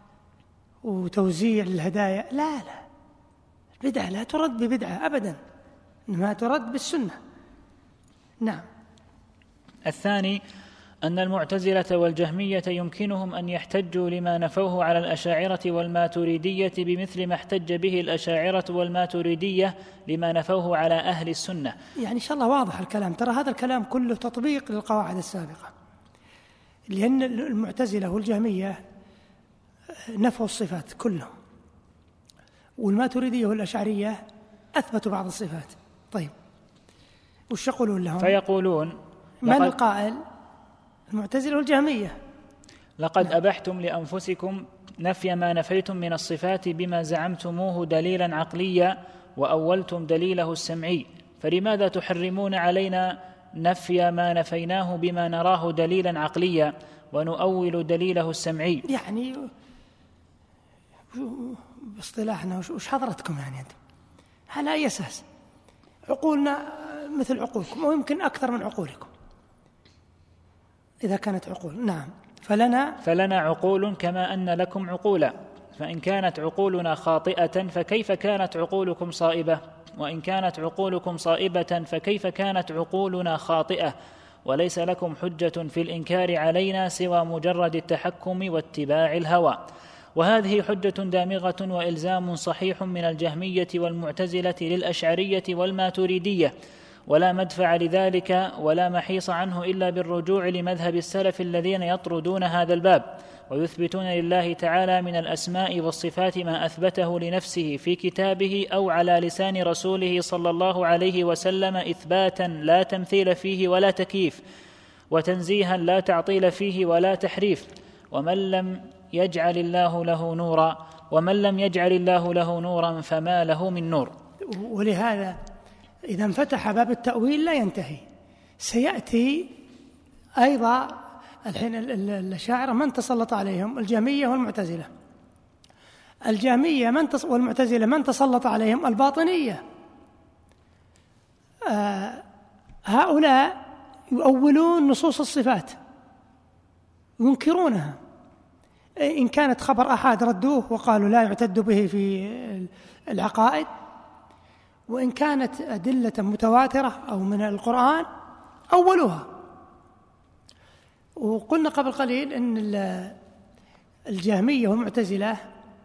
S1: وتوزيع للهدايا؟ لا، البدعة لا ترد ببدعة أبدا، إنما ترد بالسنة. نعم.
S2: الثاني أن المعتزلة والجهمية يمكنهم أن يحتجوا لما نفوه على الأشاعرة والماتريدية بمثل ما احتج به الأشاعرة والماتريدية لما نفوه على أهل السنة.
S1: يعني إن شاء الله واضح الكلام. ترى هذا الكلام كله تطبيق للقواعد السابقة، لأن المعتزلة والجهمية نفوا الصفات كلهم، والماتريدية والأشعرية أثبتوا بعض الصفات. طيب وش يقولون لهم؟
S2: فيقولون
S1: من القائل؟ المعتزلة والجهمية.
S2: لقد أبحتم لأنفسكم نفي ما نفيتم من الصفات بما زعمتموه دليلا عقليا، وأولتم دليله السمعي، فلماذا تحرمون علينا نفي ما نفيناه بما نراه دليلا عقليا ونؤول دليله السمعي؟
S1: يعني باصطلاحنا وش حضرتكم يعني أنتم؟ على أي أساس؟ عقولنا مثل عقولكم ويمكن أكثر من عقولكم إذا كانت عقول. نعم. فلنا
S2: عقول كما أن لكم عقولا، فإن كانت عقولنا خاطئة فكيف كانت عقولكم صائبة؟ وإن كانت عقولكم صائبة فكيف كانت عقولنا خاطئة؟ وليس لكم حجة في الإنكار علينا سوى مجرد التحكم واتباع الهوى. وهذه حجة دامغة وإلزام صحيح من الجهمية والمعتزلة للأشعرية والماتريدية، ولا مدفع لذلك ولا محيص عنه إلا بالرجوع لمذهب السلف الذين يطردون هذا الباب ويثبتون لله تعالى من الأسماء والصفات ما أثبته لنفسه في كتابه أو على لسان رسوله صلى الله عليه وسلم إثباتا لا تمثيل فيه ولا تكييف، وتنزيها لا تعطيل فيه ولا تحريف. ومن لم يجعل الله له نورا فما له من نور.
S1: ولهذا إذا انفتح باب التأويل لا ينتهي. سيأتي أيضا الحين الأشاعرة من تسلط عليهم؟ الجهمية والمعتزلة. الجهمية والمعتزلة من تسلط عليهم؟ الباطنية. هؤلاء يؤولون نصوص الصفات، ينكرونها. إن كانت خبر أحاد ردوه وقالوا لا يعتد به في العقائد، وإن كانت أدلة متواترة أو من القرآن أولوها. وقلنا قبل قليل أن الجهمية والمعتزلة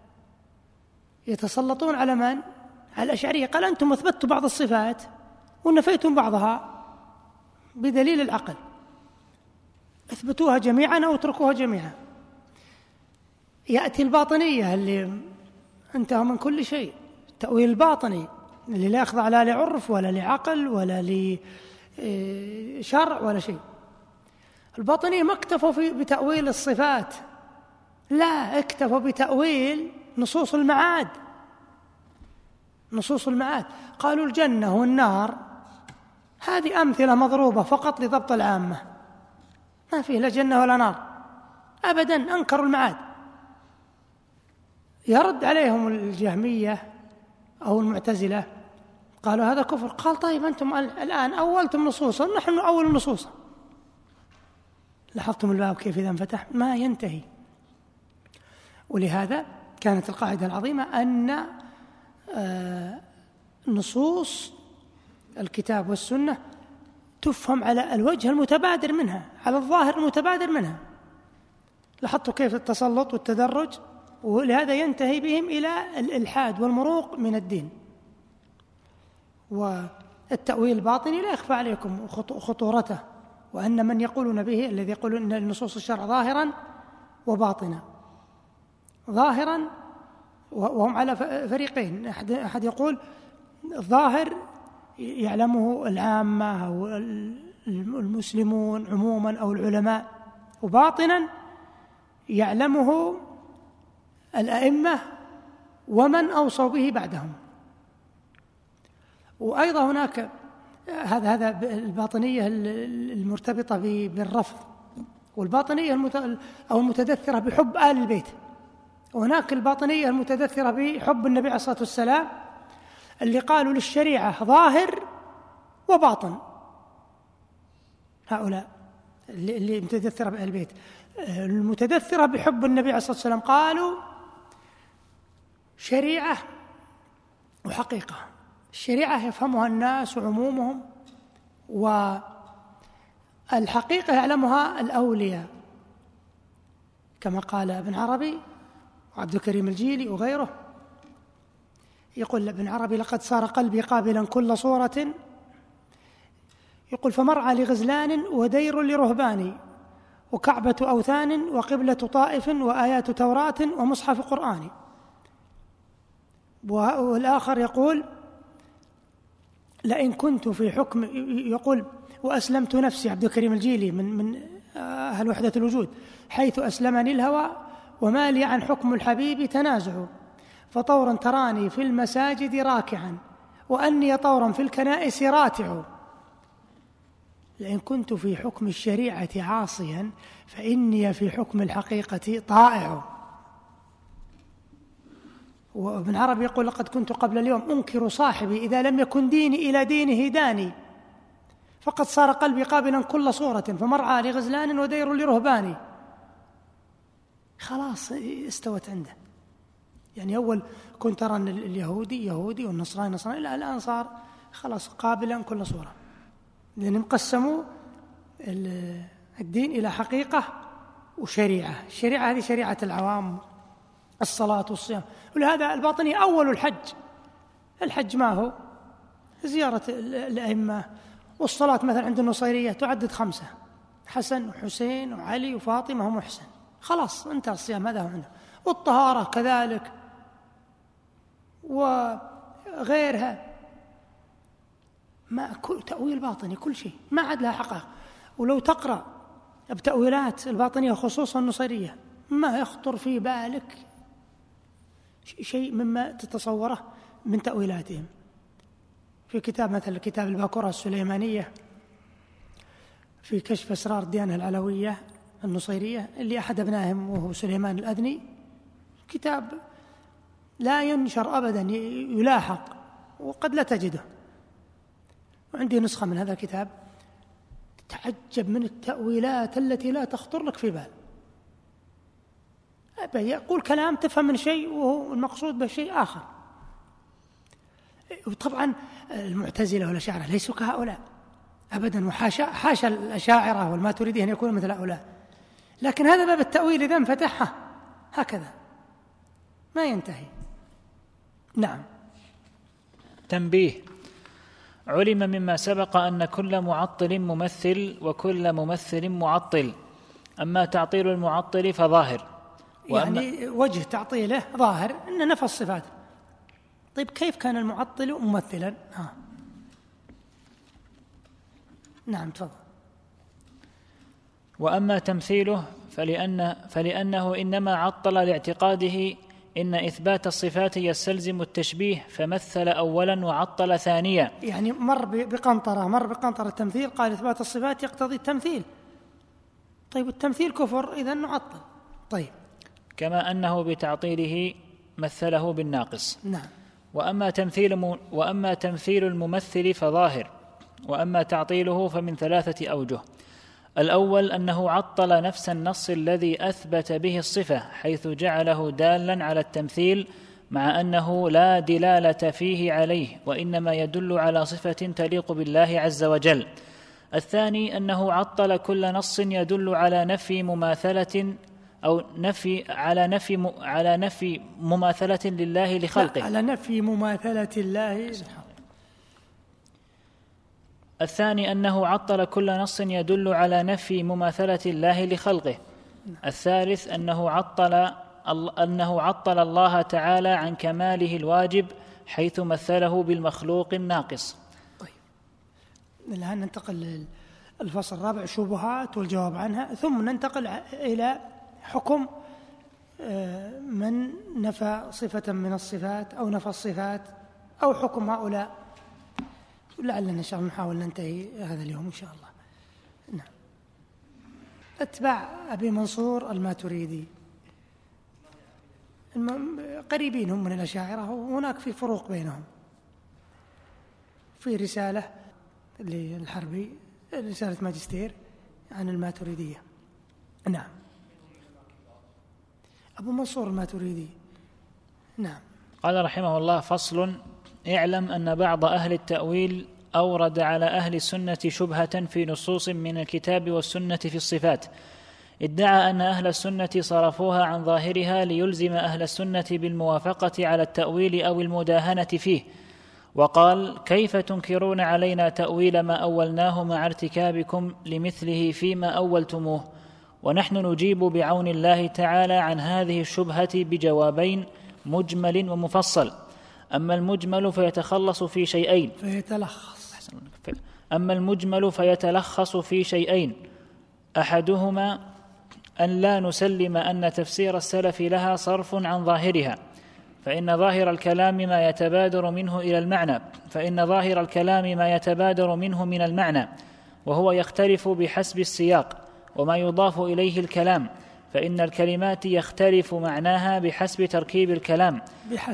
S1: يتسلطون على من؟ على الأشعرية. قال أنتم أثبتوا بعض الصفات ونفيتم بعضها بدليل العقل، اثبتوها جميعا أو اتركوها جميعا. يأتي الباطنية اللي انتهوا من كل شيء، التأويل الباطني اللي لا يخضع لا لعرف ولا لعقل ولا لشرع ولا شيء. الباطنية ما اكتفوا بتأويل الصفات، لا، اكتفوا بتأويل نصوص المعاد. نصوص المعاد قالوا الجنة والنار هذه أمثلة مضروبة فقط لضبط العامة، ما فيه لا جنة ولا نار أبدا، أنكروا المعاد. يرد عليهم الجهمية أو المعتزلة قالوا هذا كفر. قال طيب أنتم الآن أولتم نصوصا، نحن نؤول النصوص. لاحظتم الباب كيف إذا انفتح ما ينتهي. ولهذا كانت القاعدة العظيمة أن نصوص الكتاب والسنة تفهم على الوجه المتبادر منها، على الظاهر المتبادر منها. لاحظتوا كيف التسلط والتدرج، ولهذا ينتهي بهم إلى الإلحاد والمروق من الدين. والتأويل الباطني لا يخفى عليكم خطورته، وأن من يقولون به الذي يقول أن النصوص الشرع ظاهرا وباطنا، ظاهرا وهم على فريقين. أحد يقول الظاهر يعلمه العامة أو المسلمون عموما أو العلماء، وباطنا يعلمه الأئمة ومن أوصوا به بعدهم. وأيضا هناك هذا الباطنية المرتبطة بالرفض، والباطنية أو المتدثرة بحب آل البيت، وهناك الباطنية المتدثرة بحب النبي عليه الصلاة والسلام، اللي قالوا للشريعة ظاهر وباطن. هؤلاء اللي متدثرة بآل البيت. المتدثرة بحب النبي عليه الصلاة والسلام قالوا شريعة وحقيقة. الشريعة يفهمها الناس وعمومهم، والحقيقة يعلمها الأولياء، كما قال ابن عربي وعبد الكريم الجيلي وغيره. يقول ابن عربي لقد صار قلبي قابلا كل صورة، يقول فمرعى لغزلان ودير لرهبان وكعبة أوثان وقبلة طائف وآيات توراة ومصحف قرآن. والآخر يقول لئن كنت في حكم، يقول وأسلمت نفسي، عبد الكريم الجيلي من أهل وحدة الوجود، حيث أسلمني الهوى وما لي عن حكم الحبيب تنازع، فطورا تراني في المساجد راكعا وأني طورا في الكنائس راتع. لئن كنت في حكم الشريعة عاصيا فإني في حكم الحقيقة طائع. وابن عربي يقول لقد كنت قبل اليوم أنكر صاحبي إذا لم يكن ديني إلى دينه داني، فقد صار قلبي قابلا كل صورة فمرعى لغزلان ودير لرهبان. خلاص استوت عنده. يعني أول كنت أرى أن اليهودي يهودي والنصراني نصراني، لا، الآن صار خلاص قابلا كل صورة، لأنهم قسموا الدين إلى حقيقة وشريعة. الشريعة هذه شريعة العوام، الصلاة والصيام. ولهذا الباطنية أول الحج ما هو زيارة الأئمة، والصلاة مثلا عند النصيرية تعدد 5، حسن وحسين وعلي وفاطمة ومحسن، خلاص انتهى الصيام، هذا هو عنده. والطهارة كذلك وغيرها، ما تأويل باطني كل شيء ما عاد لها حقائق. ولو تقرأ بتأويلات الباطنية خصوصا النصيرية ما يخطر في بالك شيء مما تتصوره من تأويلاتهم. في كتاب مثل كتاب الباكورة السليمانية في كشف أسرار الديانة العلوية النصيرية، اللي أحد أبنائهم وهو سليمان الأذني، كتاب لا ينشر أبدا، يلاحق وقد لا تجده. وعندي نسخة من هذا الكتاب تتعجب من التأويلات التي لا تخطر لك في بال. يقول كلام تفهم من شيء وهو المقصود به شيء آخر. وطبعا المعتزلة والأشاعرة ليسوا كهؤلاء أبدا، وحاشا الأشاعرة والماتريدية أن يكونوا مثل هؤلاء. لكن هذا باب التأويل إذا انفتحه هكذا ما ينتهي. نعم.
S2: تنبيه: علم مما سبق أن كل معطل ممثل وكل ممثل معطل، أما تعطيل المعطل فظاهر.
S1: يعني وجه تعطيله ظاهر أن نفى الصفات، طيب كيف كان المعطل ممثلا؟ نعم تفضل.
S2: وأما تمثيله فلأنه إنما عطل لاعتقاده إن إثبات الصفات يستلزم التشبيه، فمثل أولا وعطل ثانيا.
S1: يعني مر بقنطرة التمثيل، قال إثبات الصفات يقتضي التمثيل. طيب التمثيل كفر، إذن نعطل. طيب
S2: كما أنه بتعطيله مثله بالناقص.
S1: نعم.
S2: وأما تمثيل الممثل فظاهر، وأما تعطيله فمن 3 أوجه. الأول أنه عطل نفس النص الذي أثبت به الصفة، حيث جعله دالا على التمثيل مع أنه لا دلالة فيه عليه، وإنما يدل على صفة تليق بالله عز وجل. الثاني أنه عطل كل نص يدل على نفي مماثلة أو على نفي مماثلة لله لخلقه.
S1: على نفي مماثلة الله.
S2: الثاني أنه عطل كل نص يدل على نفي مماثلة الله لخلقه. الثالث أنه عطل الله تعالى عن كماله الواجب، حيث مثله بالمخلوق الناقص.
S1: طيب الآن ننتقل للفصل الرابع، شبهات والجواب عنها، ثم ننتقل إلى حكم من نفى صفة من الصفات أو نفى الصفات، أو حكم هؤلاء. لعلنا إن شاء الله نحاول ننتهي هذا اليوم إن شاء الله. نعم. أتباع أبي منصور الماتريدي قريبين هم من الأشاعرة، وهناك في فروق بينهم. في رسالة للحربي، رسالة ماجستير عن الماتريدية. نعم. أبو منصور الماتريدي. نعم.
S2: قال رحمه الله: فصل: اعلم أن بعض أهل التأويل أورد على أهل السنة شبهة في نصوص من الكتاب والسنة في الصفات، ادعى أن أهل السنة صرفوها عن ظاهرها ليلزم أهل السنة بالموافقة على التأويل أو المداهنة فيه، وقال: كيف تنكرون علينا تأويل ما أولناه مع ارتكابكم لمثله فيما أولتموه؟ ونحن نجيب بعون الله تعالى عن هذه الشبهة بجوابين: مجمل ومفصل. أما المجمل فيتلخص في شيئين: أحدهما أن لا نسلم أن تفسير السلف لها صرف عن ظاهرها، فإن ظاهر الكلام ما يتبادر منه من المعنى، وهو يختلف بحسب السياق وما يضاف إليه الكلام، فإن الكلمات يختلف معناها بحسب تركيب الكلام.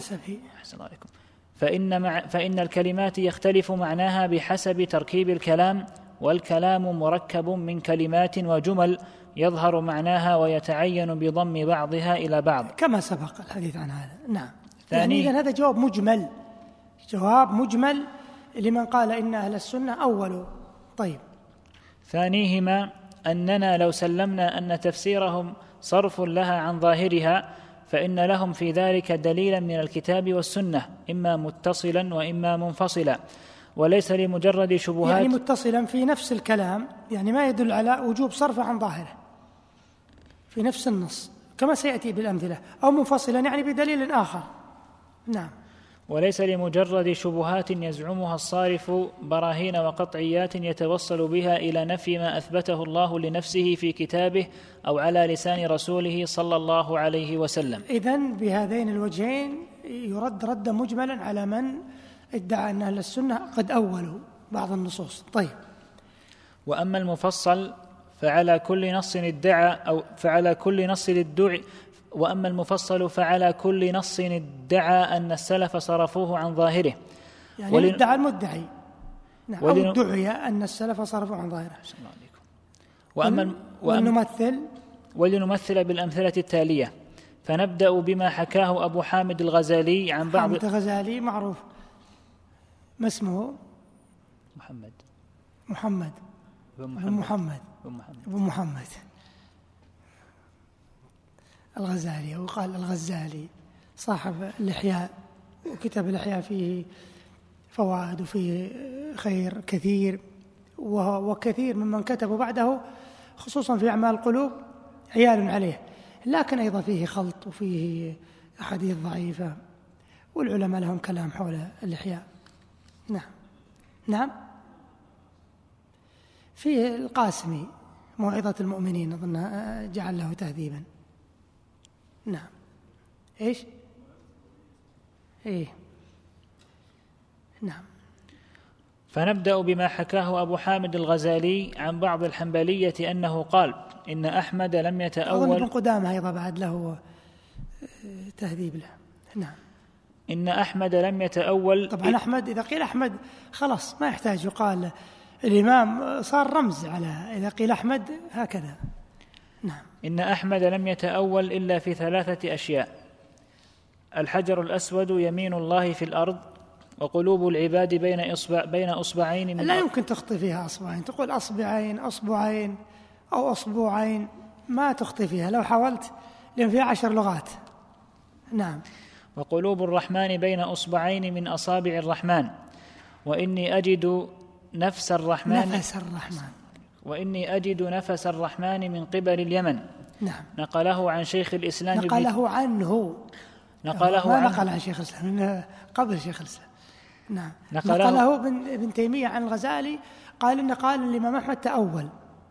S2: فإن الكلمات يختلف معناها بحسب تركيب الكلام، والكلام مركب من كلمات وجمل يظهر معناها ويتعين بضم بعضها إلى بعض،
S1: كما سبق الحديث عن هذا. نعم. يعني إذن هذا جواب مجمل لمن قال إن أهل السنة أولوا. طيب.
S2: ثانيهما أننا لو سلمنا أن تفسيرهم صرف لها عن ظاهرها، فإن لهم في ذلك دليلا من الكتاب والسنة، إما متصلا وإما منفصلا، وليس لمجرد شبهات.
S1: يعني متصلا في نفس الكلام، يعني ما يدل على وجوب صرف عن ظاهره في نفس النص كما سيأتي بالأمثلة، أو منفصلا يعني بدليل آخر. نعم.
S2: وليس لمجرد شبهات يزعمها الصارف براهين وقطعيات يتوصل بها إلى نفي ما أثبته الله لنفسه في كتابه أو على لسان رسوله صلى الله عليه وسلم.
S1: إذن بهذين الوجهين يرد ردا مجملا على من ادعى أن أهل السنة قد أولوا بعض النصوص. طيب.
S2: وأما المفصل فعلى كل نص ادعى وأما المفصل فعلى كل نص ادعى أن السلف صرفوه عن ظاهره،
S1: يعني ادعى المدعي. نعم. أو ادعي أن السلف صرفوه عن ظاهره.
S2: ولنمثل بالأمثلة التالية، فنبدأ بما حكاه أبو حامد الغزالي عن بعض.
S1: حامد الغزالي معروف، ما اسمه؟ محمد بن محمد الغزالي، وقال الغزالي صاحب الإحياء، وكتب الإحياء فيه فوائد وفيه خير كثير، وكثير ممن كتبوا بعده خصوصا في أعمال القلوب عيال عليه، لكن أيضا فيه خلط وفيه أحاديث ضعيفة والعلماء لهم كلام حول الإحياء. نعم. فيه القاسمي موعظة المؤمنين أظن جعل له تهذيبا. نعم. إيش؟ إيه. نعم.
S2: فنبدأ بما حكاه أبو حامد الغزالي عن بعض الحنبلية أنه قال إن أحمد لم يتأول.
S1: أظن ابن قدامة أيضا بعد له تهذيب له. نعم.
S2: إن أحمد لم يتأول.
S1: طبعا أحمد إذا قيل أحمد خلاص ما يحتاج يقال الإمام، صار رمز على إذا قيل أحمد هكذا. نعم.
S2: إن أحمد لم يتأول إلا في 3 أشياء: الحجر الأسود يمين الله في الأرض، وقلوب العباد بين أصبعين من
S1: لا يمكن تخطي فيها أصبعين، تقول أصبعين أو أصبعين، ما تخطي فيها لو حاولت، لأن فيها 10 لغات. نعم.
S2: وقلوب الرحمن بين أصبعين من أصابع الرحمن، وإني أجد نفس الرحمن من قبل اليمن.
S1: نعم.
S2: نقله عن شيخ الإسلام
S1: نقل عن شيخ الإسلام قبل شيخ الإسلام. نعم. نقله ابن تيمية عن الغزالي قال الإمام أحمد تأول.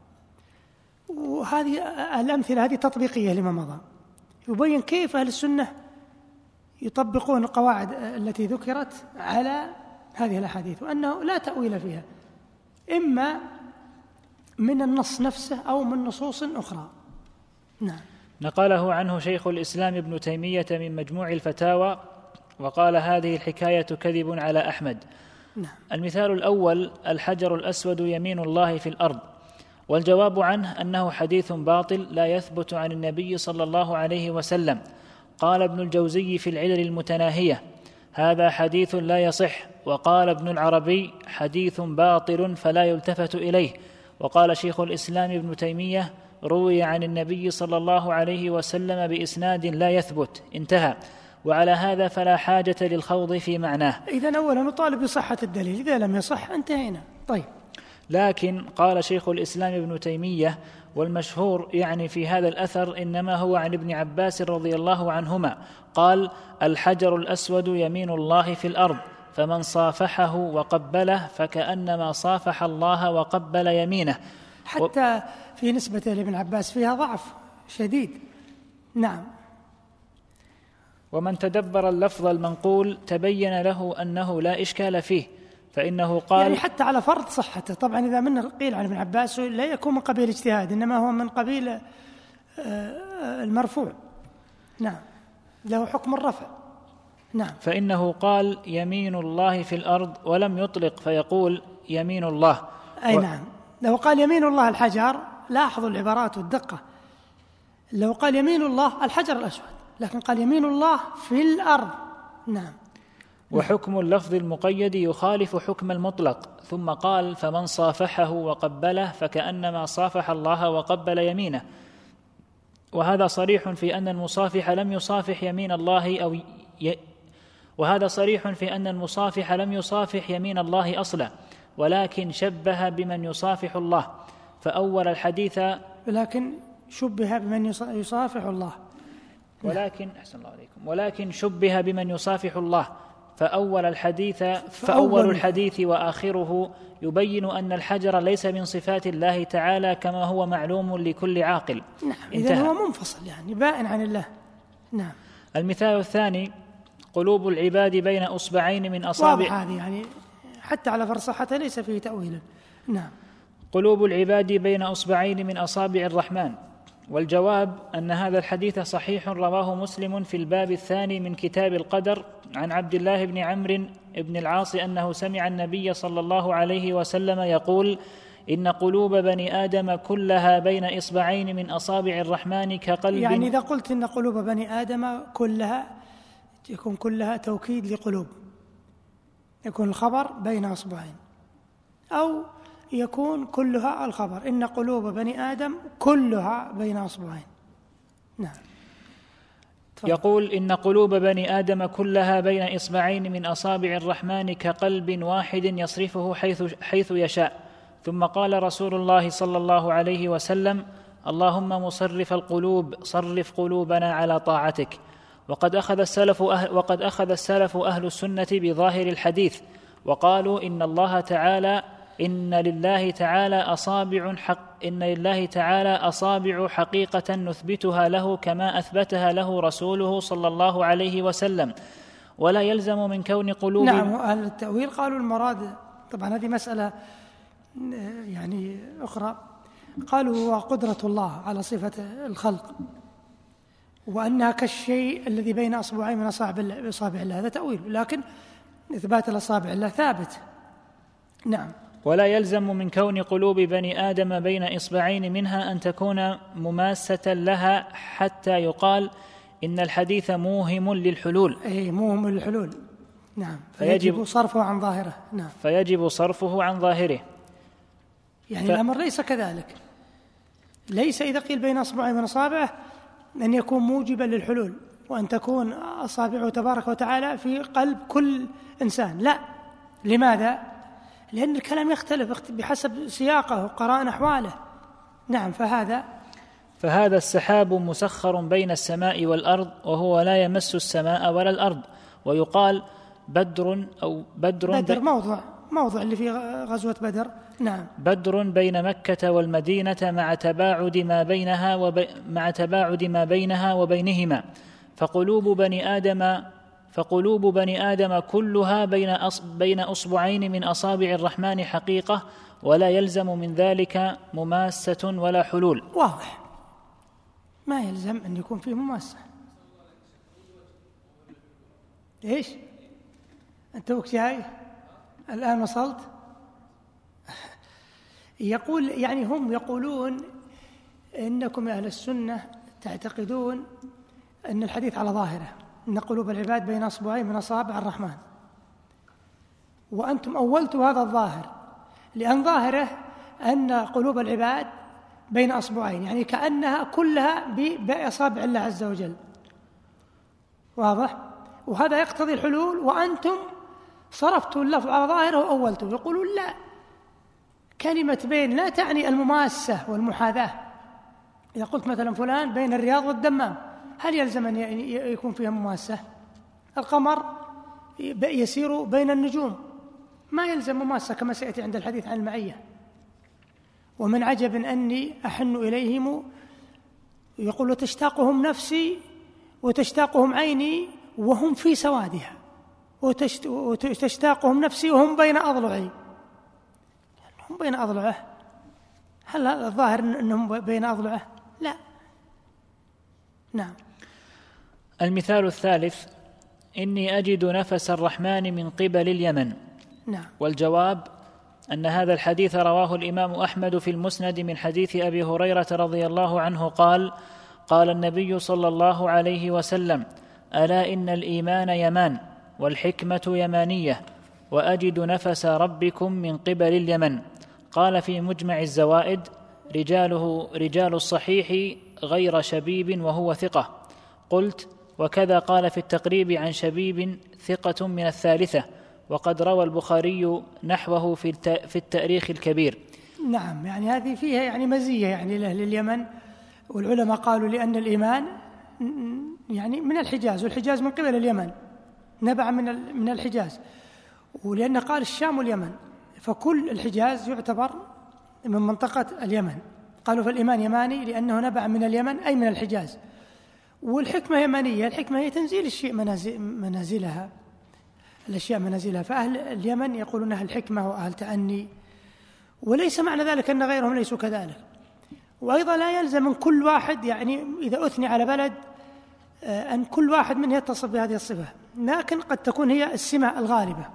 S1: وهذه الأمثلة هذه تطبيقية لما مضى، يبين كيف أهل السنة يطبقون القواعد التي ذكرت على هذه الأحاديث، وأنه لا تأويل فيها، إما من النص نفسه أو من نصوص أخرى. نعم.
S2: نقله عنه شيخ الإسلام ابن تيمية من مجموع الفتاوى، وقال هذه الحكاية كذب على أحمد.
S1: نعم.
S2: المثال الأول: الحجر الأسود يمين الله في الأرض، والجواب عنه أنه حديث باطل لا يثبت عن النبي صلى الله عليه وسلم. قال ابن الجوزي في العلل المتناهية: هذا حديث لا يصح. وقال ابن العربي: حديث باطل فلا يلتفت إليه. وقال شيخ الإسلام ابن تيمية: روي عن النبي صلى الله عليه وسلم بإسناد لا يثبت، انتهى. وعلى هذا فلا حاجة للخوض في معناه.
S1: إذن أولا نطالب بصحة الدليل، إذا لم يصح انتهينا. طيب.
S2: لكن قال شيخ الإسلام ابن تيمية: والمشهور يعني في هذا الأثر إنما هو عن ابن عباس رضي الله عنهما قال: الحجر الأسود يمين الله في الأرض، فمن صافحه وقبله فكأنما صافح الله وقبل يمينه.
S1: حتى في نسبة لابن عباس فيها ضعف شديد. نعم.
S2: ومن تدبر اللفظ المنقول تبين له أنه لا إشكال فيه، فإنه قال
S1: يعني حتى على فرض صحته. طبعا إذا من قيل عن ابن عباس لا يكون من قبيل اجتهاد، إنما هو من قبيل المرفوع. نعم، له حكم الرفع. نعم.
S2: فإنه قال يمين الله في الأرض ولم يطلق فيقول يمين الله.
S1: أي نعم، لو قال يمين الله الحجر، لاحظوا العبارات والدقة، لو قال يمين الله الحجر الأسود، لكن قال يمين الله في الأرض. نعم.
S2: وحكم اللفظ المقيد يخالف حكم المطلق. ثم قال: فمن صافحه وقبله فكأنما صافح الله وقبل يمينه. وهذا صريح في أن المصافح لم يصافح يمين الله لم يصافح يمين الله أصلا، ولكن شبه بمن يصافح الله فأول الحديث.
S1: ولكن شبه بمن يصافح الله.
S2: ولكن شبه بمن يصافح الله فأول الحديث وآخره يبين أن الحجر ليس من صفات الله تعالى كما هو معلوم لكل عاقل.
S1: نعم. إذن هو منفصل، يعني بائن عن الله. نعم.
S2: المثال الثاني: قلوب العباد بين أصبعين من أصابع.
S1: واضح هذه، يعني حتى على فرصحته ليس فيه تأويل. نعم.
S2: قلوب العباد بين أصبعين من أصابع الرحمن. والجواب أن هذا الحديث صحيح، رواه مسلم في الباب الثاني من كتاب القدر عن عبد الله بن عمرو بن العاص أنه سمع النبي صلى الله عليه وسلم يقول: إن قلوب بني آدم كلها بين إصبعين من أصابع الرحمن كقلب.
S1: يعني إذا قلت إن قلوب بني آدم كلها، يكون كلها توكيد لقلوب، يكون الخبر بين أصبعين، أو يكون كلها الخبر إن قلوب بني آدم كلها بين أصبعين. نعم.
S2: يقول: إن قلوب بني آدم كلها بين إصبعين من أصابع الرحمن كقلب واحد يصرفه حيث يشاء. ثم قال رسول الله صلى الله عليه وسلم: اللهم مصرف القلوب صرف قلوبنا على طاعتك. وقد أخذ السلف أهل السنة بظاهر الحديث وقالوا إن لله تعالى أصابع حقيقة نثبتها له كما أثبتها له رسوله صلى الله عليه وسلم، ولا يلزم من كون قلوب.
S1: نعم، وأهل التأويل قالوا المراد، طبعا هذه مسألة يعني أخرى، قالوا هو قدرة الله على صفة الخلق وأنها كالشيء الذي بين أصبعين من أصابع الله، هذا تأويل، لكن إثبات الأصابع الله ثابت. نعم.
S2: ولا يلزم من كون قلوب بني آدم بين إصبعين منها أن تكون مماسة لها حتى يقال إن الحديث موهم للحلول.
S1: موهم للحلول. نعم. فيجب صرفه عن ظاهره. نعم.
S2: فيجب صرفه عن ظاهره.
S1: يعني الأمر ليس كذلك، ليس إذا قيل بين أصبعين من أصابعه أن يكون موجبا للحلول وأن تكون أصابعه تبارك وتعالى في قلب كل إنسان، لا. لماذا؟ لأن الكلام يختلف بحسب سياقه وقرائن أحواله. نعم. فهذا
S2: السحاب مسخر بين السماء والأرض وهو لا يمس السماء ولا الأرض. ويقال بدر
S1: موضع اللي في غزوة بدر. نعم.
S2: بدر بين مكة والمدينة مع تباعد ما بينها وبينهما، فقلوب بني آدم كلها بين أصبعين من أصابع الرحمن حقيقة، ولا يلزم من ذلك مماسة ولا حلول.
S1: واضح، ما يلزم أن يكون فيه مماسة. إيش؟ أنت وكشاي الآن وصلت؟ هم يقولون إنكم أهل السنة تعتقدون أن الحديث على ظاهره، أن قلوب العباد بين أصبعين من أصابع الرحمن، وأنتم أولتوا هذا الظاهر، لأن ظاهره أن قلوب العباد بين أصبعين، يعني كأنها كلها بأصابع الله عز وجل. واضح؟ وهذا يقتضي الحلول، وأنتم صرفتوا اللفظ على ظاهره وأولتوا. يقولون لا، كلمة بين لا تعني المماسة والمحاذاة. إذا قلت مثلا فلان بين الرياض والدمام، هل يلزم أن يكون فيها مماسة؟ القمر يسير بين النجوم، ما يلزم مماسة كما سيأتي عند الحديث عن المعية. ومن عجب أني أحن إليهم، يقول تشتاقهم نفسي وتشتاقهم عيني وهم في سوادها، وتشتاقهم نفسي وهم بين أضلعي. هم بين أضلعه، هل هذا الظاهر أنهم بين أضلعه؟ لا. نعم.
S2: المثال الثالث: إني أجد نفس الرحمن من قبل اليمن.
S1: نعم.
S2: والجواب أن هذا الحديث رواه الإمام أحمد في المسند من حديث أبي هريرة رضي الله عنه قال: قال النبي صلى الله عليه وسلم: ألا إن الإيمان يمان والحكمة يمانية وأجد نفس ربكم من قبل اليمن. قال في مجمع الزوائد: رجاله رجال الصحيح غير شبيب وهو ثقة. قلت: وكذا قال في التقريب عن شبيب ثقة من الثالثة، وقد روى البخاري نحوه في التاريخ الكبير.
S1: نعم، يعني هذه فيها يعني مزية يعني لأهل اليمن، والعلماء قالوا لأن الإيمان يعني من الحجاز، والحجاز من قبل اليمن، نبع من الحجاز، ولأن قال الشام واليمن، فكل الحجاز يعتبر من منطقة اليمن. قالوا فالإيمان يماني لأنه نبع من اليمن أي من الحجاز. والحكمة يمانية، الحكمة هي تنزيل الشيء منازلها، الأشياء منازلها. فأهل اليمن يقولون أهل حكمة وأهل تأني، وليس معنى ذلك أن غيرهم ليسوا كذلك. وأيضا لا يلزم من كل واحد، يعني إذا أثني على بلد أن كل واحد منه يتصف بهذه الصفة، لكن قد تكون هي السمة الغالبة.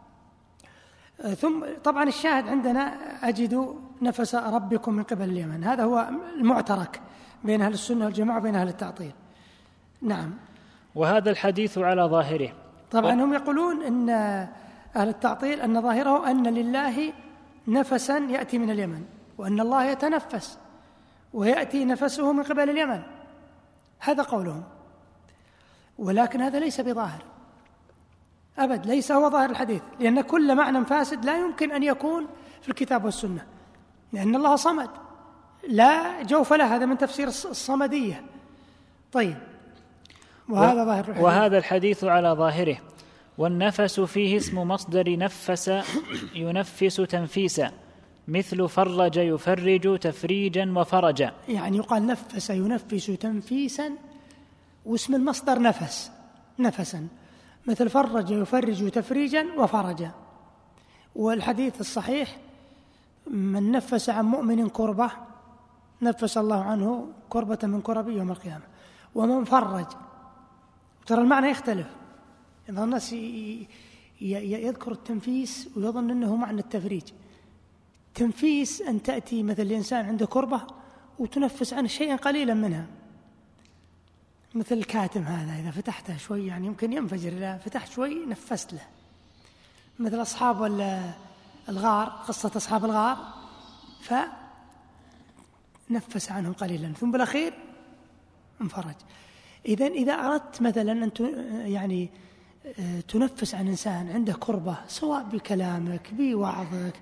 S1: ثم طبعا الشاهد عندنا أجد نفس ربكم من قبل اليمن، هذا هو المعترك بين أهل السنة والجماعة وبين أهل التعطيل. نعم.
S2: وهذا الحديث على ظاهره.
S1: طبعا هم يقولون أن أهل التعطيل أن ظاهره أن لله نفسا يأتي من اليمن، وأن الله يتنفس ويأتي نفسه من قبل اليمن، هذا قولهم. ولكن هذا ليس بظاهر أبد، ليس هو ظاهر الحديث، لأن كل معنى فاسد لا يمكن أن يكون في الكتاب والسنة، لأن الله صمد لا جوف له، هذا من تفسير الصمدية. طيب.
S2: وهذا الحديث على ظاهره. والنفس فيه اسم مصدر نفس ينفس تنفيسا، مثل فرج يفرج تفريجا وفرجا.
S1: يعني يقال نفس ينفس تنفيسا، واسم المصدر نفسا، مثل فرج يفرج تفريجا وفرجا. والحديث الصحيح: من نفس عن مؤمن كربة نفس الله عنه كربة من كرب يوم القيامة. ومن فرج، ترى المعنى يختلف. يعني الناس يذكر التنفيس ويظن أنه معنى التفريج. تنفيس أن تأتي مثل الإنسان عنده كربة وتنفس عنه شيئا قليلا منها، مثل الكاتم هذا إذا فتحته شوي يعني يمكن ينفجر، إذا فتحت شوي نفست له. مثل أصحاب الغار، قصة أصحاب الغار، فنفس عنهم قليلا ثم بالأخير انفرج. إذا أردت مثلا أن يعني تنفس عن إنسان عنده كربة، سواء بكلامك، بوعظك،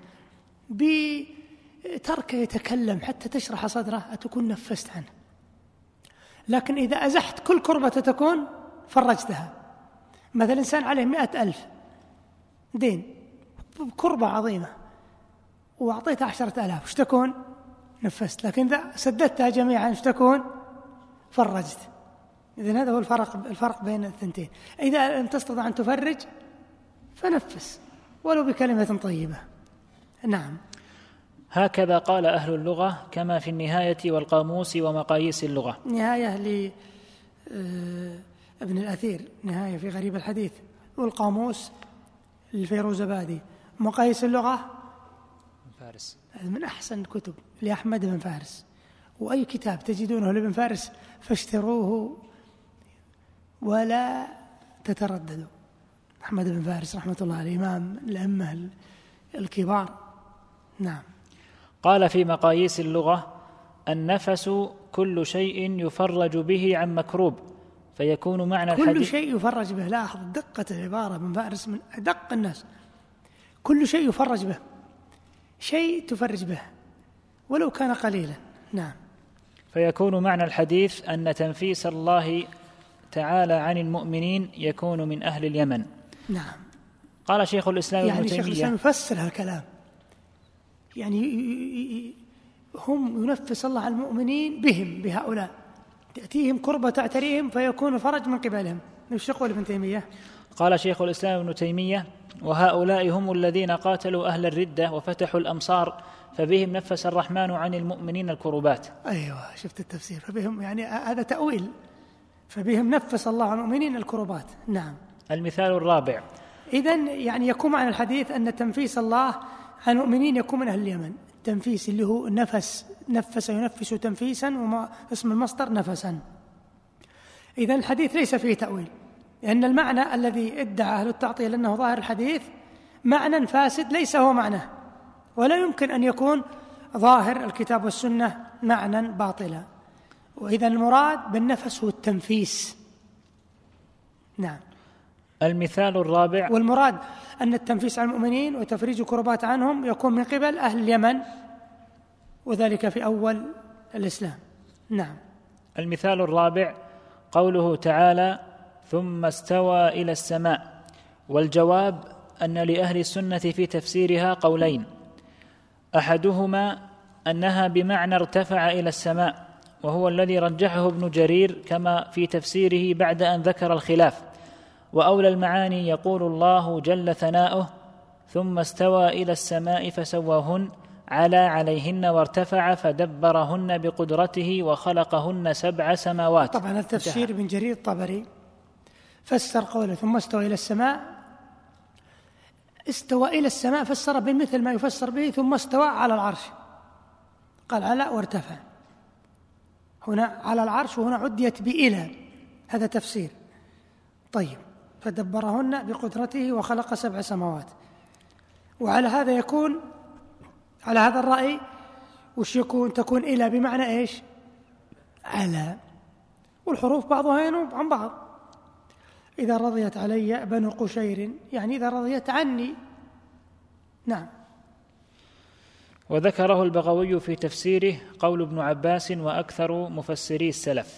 S1: بتركه يتكلم حتى تشرح صدره، تكون نفست عنه. لكن إذا أزحت كل كربة تكون فرجتها. مثلا إنسان عليه 100,000 دين، كربة عظيمة، وأعطيته 10,000، وش تكون؟ نفست. لكن إذا سددتها جميعا وش تكون؟ فرجت. إذن هذا هو الفرق بين الثنتين. إذا لم تستطع أن تفرج فنفس ولو بكلمة طيبة. نعم.
S2: هكذا قال أهل اللغة، كما في النهاية والقاموس ومقاييس اللغة.
S1: نهاية لابن الأثير، نهاية في غريب الحديث، والقاموس للفيروزبادي. مقاييس اللغة
S2: فارس،
S1: من أحسن الكتب لأحمد بن فارس، وأي كتاب تجدونه لابن فارس فاشتروه ولا تترددوا. أحمد بن فارس رحمة الله عليه إمام الأئمة الكبار. نعم.
S2: قال في مقاييس اللغة: النفس كل شيء يفرج به عن مكروب، فيكون معنى الحديث
S1: كل شيء يفرج به. لاحظ دقة العبارة، ابن فارس من أدق الناس. كل شيء يفرج به، شيء تفرج به ولو كان قليلا. نعم.
S2: فيكون معنى الحديث أن تنفيس الله تعالى عن المؤمنين يكون من أهل اليمن.
S1: نعم.
S2: قال شيخ الإسلام ابن
S1: شيخ الإسلام يفسر هالكلام، يعني هم ينفس الله على المؤمنين بهم، بهؤلاء تأتيهم كربة تعتريهم فيكون فرج من قبلهم. وش يقول ابن تيمية؟
S2: قال شيخ الإسلام ابن تيمية: وهؤلاء هم الذين قاتلوا أهل الردة وفتحوا الأمصار، فبهم نفس الرحمن عن المؤمنين الكربات.
S1: أيوة، شفت التفسير، فبهم يعني هذا تأويل، فبهم نفس الله عن المؤمنين الكربات. نعم.
S2: المثال الرابع:
S1: إذن يعني يكون معنى الحديث أن تنفيس الله عن المؤمنين يكون من أهل اليمن. التنفيس اللي هو نفس ينفس تنفيسا، وما اسم المصدر نفسا. إذن الحديث ليس فيه تأويل، لأن المعنى الذي ادعى أهل التعطيل أنه ظاهر الحديث معنى فاسد ليس هو معناه، ولا يمكن أن يكون ظاهر الكتاب والسنة معنى باطلا. وإذا المراد بالنفس هو التنفيس. نعم.
S2: المثال الرابع:
S1: والمراد أن التنفيس عن المؤمنين وتفريج كربات عنهم يكون من قبل أهل اليمن، وذلك في أول الإسلام. نعم.
S2: المثال الرابع: قوله تعالى: ثم استوى إلى السماء. والجواب أن لأهل السنة في تفسيرها قولين: أحدهما أنها بمعنى ارتفع إلى السماء، وهو الذي رجحه ابن جرير كما في تفسيره بعد أن ذكر الخلاف. وأولى المعاني يقول الله جل ثناؤه: ثم استوى إلى السماء فسواهن علا عليهن وارتفع فدبرهن بقدرته وخلقهن 7 سماوات.
S1: طبعا التفسير ابن جرير الطبري فسر قوله ثم استوى إلى السماء، استوى إلى السماء فسر بمثل ما يفسر به ثم استوى على العرش، قال على وارتفع، هنا على العرش وهنا عديت بإلى، هذا تفسير. طيب، فدبرهن بقدرته وخلق 7 سماوات. وعلى هذا يكون، على هذا الرأي وش يكون؟ تكون إلى بمعنى إيش؟ على، والحروف بعضها ينوب عن بعض. إذا رضيت علي بنو قشير، يعني إذا رضيت عني. نعم.
S2: وذكره البغوي في تفسيره قول ابن عباس وأكثر مفسري السلف.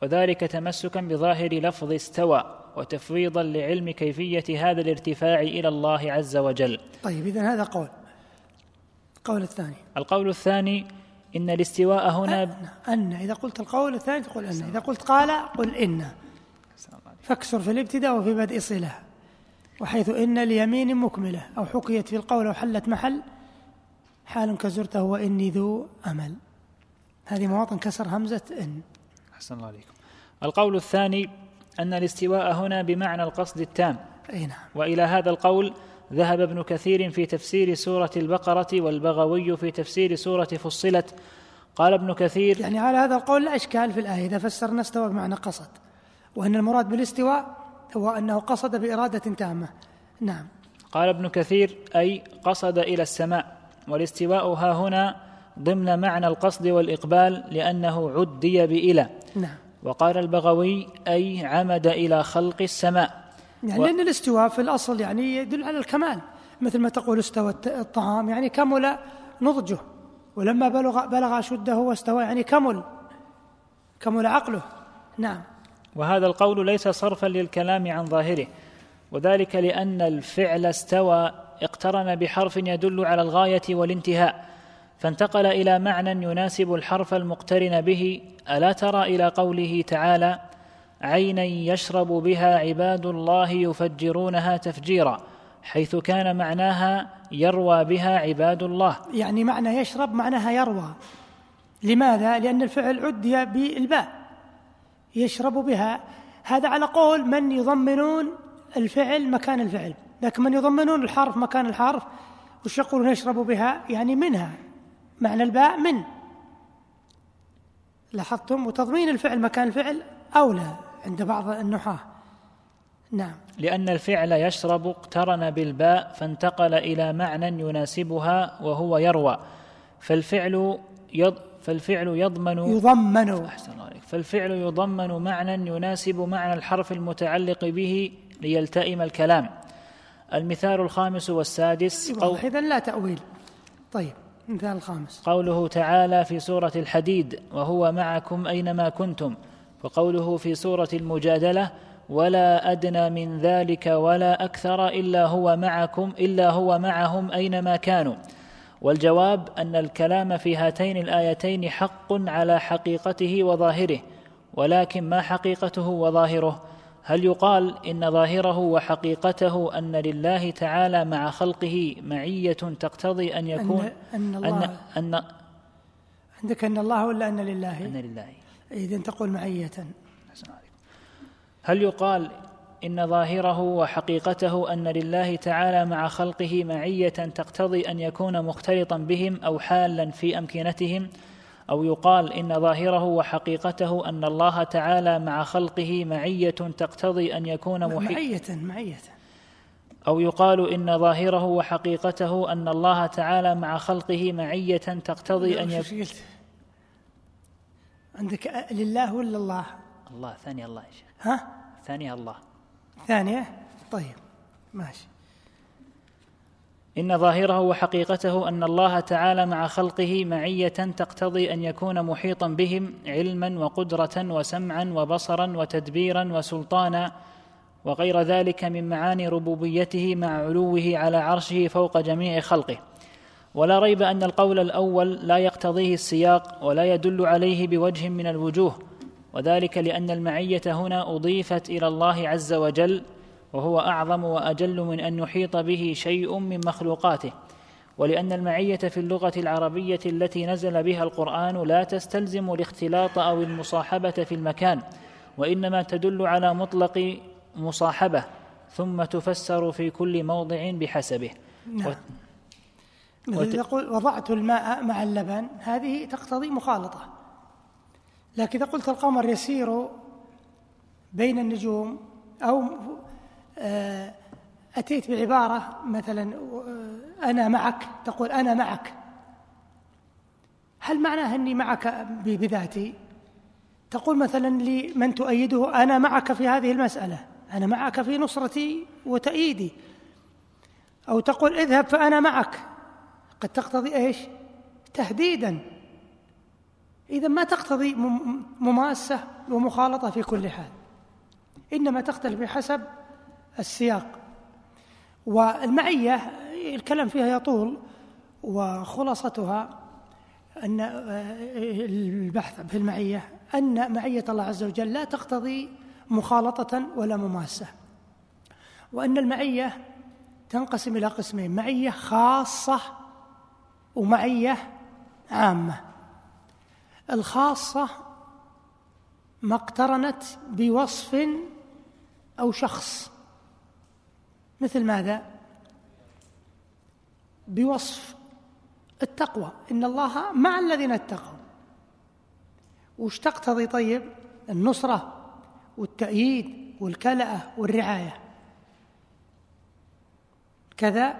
S2: وذلك تمسكا بظاهر لفظ استوى وتفويضا لعلم كيفية هذا الارتفاع إلى الله عز وجل.
S1: طيب، إذن هذا القول الثاني.
S2: القول الثاني إن الاستواء هنا
S1: إذا قلت القول الثاني تقول أن، إذا قلت قال قل إن، فاكسر في الابتداء وفي بدء صلة، وحيث إن اليمين مكملة أو حكيت في القول وحلت محل حال كزرته وإني ذو أمل. هذه مواطن كسر همزة إن.
S2: أحسن الله عليكم. القول الثاني أن الاستواء هنا بمعنى القصد التام.
S1: نعم.
S2: وإلى هذا القول ذهب ابن كثير في تفسير سورة البقرة والبغوي في تفسير سورة فصلت. قال ابن كثير
S1: يعني على هذا القول لا إشكال في الآية إذا فسرنا استوى بمعنى قصد، وأن المراد بالاستواء هو أنه قصد بإرادة تامة. نعم.
S2: قال ابن كثير أي قصد إلى السماء، والاستواء ها هنا ضمن معنى القصد والإقبال لأنه عدي بإلى.
S1: نعم.
S2: وقال البغوي أي عمد إلى خلق السماء،
S1: يعني لأن الاستواء في الأصل يعني يدل على الكمال، مثل ما تقول استوى الطعام يعني كمل نضجه، ولما بلغ أشده واستوى يعني كمل عقله. نعم.
S2: وهذا القول ليس صرفا للكلام عن ظاهره، وذلك لأن الفعل استوى اقترن بحرف يدل على الغاية والانتهاء، فانتقل إلى معنى يناسب الحرف المقترن به. ألا ترى إلى قوله تعالى عينا يشرب بها عباد الله يفجرونها تفجيرا، حيث كان معناها يروى بها عباد الله.
S1: يعني معنى يشرب معناها يروى. لماذا؟ لأن الفعل عدي بالباء يشرب بها، هذا على قول من يضمنون الفعل مكان الفعل، لكن من يضمنون الحرف مكان الحرف وش يقولون يشرب بها؟ يعني منها، معنى الباء من. لاحظتم؟ وتضمين الفعل مكان الفعل أولى عند بعض النحاة. نعم.
S2: لأن الفعل يشرب اقترن بالباء فانتقل إلى معنى يناسبها وهو يروى، فالفعل يضمن فالفعل يضمن معنى يناسب معنى الحرف المتعلق به ليلتئم الكلام. المثال الخامس والسادس
S1: إذن لا تأويل. طيب، المثال الخامس
S2: قوله تعالى في سورة الحديد وهو معكم أينما كنتم، وقوله في سورة المجادلة ولا أدنى من ذلك ولا أكثر إلا هو معهم أينما كانوا. والجواب أن الكلام في هاتين الآيتين حق على حقيقته وظاهره، ولكن ما حقيقته وظاهره؟ هل يقال إن ظاهره وحقيقته أن لله تعالى مع خلقه معية تقتضي أن يكون
S1: عندك أن الله ولا أن لله؟
S2: أن لله.
S1: إذن تقول معية.
S2: هل يقال إن ظاهره وحقيقته أن لله تعالى مع خلقه معية تقتضي أن يكون مختلطا بهم أو حالا في أمكنتهم؟ أو يقال إن ظاهره وحقيقته أن الله تعالى مع خلقه معية تقتضي أن يكون
S1: معية.
S2: أو يقال إن ظاهره وحقيقته أن الله تعالى مع خلقه معية تقتضي أن يكون.
S1: عندك لله ولا الله؟
S2: الله. ثانية الله يا شيخ.
S1: ها؟
S2: ثانية الله.
S1: ثانية. طيب ماشي.
S2: إن ظاهره وحقيقته أن الله تعالى مع خلقه معية تقتضي أن يكون محيطا بهم علما وقدرة وسمعا وبصرا وتدبيرا وسلطانا وغير ذلك من معاني ربوبيته مع علوه على عرشه فوق جميع خلقه. ولا ريب أن القول الأول لا يقتضيه السياق ولا يدل عليه بوجه من الوجوه، وذلك لأن المعية هنا أضيفت إلى الله عز وجل، وهو أعظم وأجل من أن يحيط به شيء من مخلوقاته، ولأن المعية في اللغة العربية التي نزل بها القرآن لا تستلزم الاختلاط أو المصاحبة في المكان، وإنما تدل على مطلق مصاحبة ثم تفسر في كل موضع بحسبه.
S1: نعم. مثل يقول وضعت الماء مع اللبن، هذه تقتضي مخالطة. لكن إذا قلت القمر يسير بين النجوم، أو أتيت بعبارة مثلا أنا معك، تقول أنا معك، هل معناها أني معك بذاتي؟ تقول مثلا لمن تؤيده أنا معك في هذه المسألة، أنا معك في نصرتي وتأييدي. أو تقول اذهب فأنا معك، قد تقتضي إيش؟ تهديدا. إذا ما تقتضي مماسة ومخالطة في كل حال، إنما تختلف بحسب السياق. والمعية الكلام فيها يطول، وخلاصتها أن البحث في المعية أن معية الله عز وجل لا تقتضي مخالطة ولا مماسة، وأن المعية تنقسم إلى قسمين: معية خاصة ومعية عامة. الخاصة ما اقترنت بوصف أو شخص، مثل ماذا؟ بوصف التقوى، إن الله مع الذين اتقوا. وش تقتضي طيب؟ النصرة والتأييد والكلأة والرعاية. كذا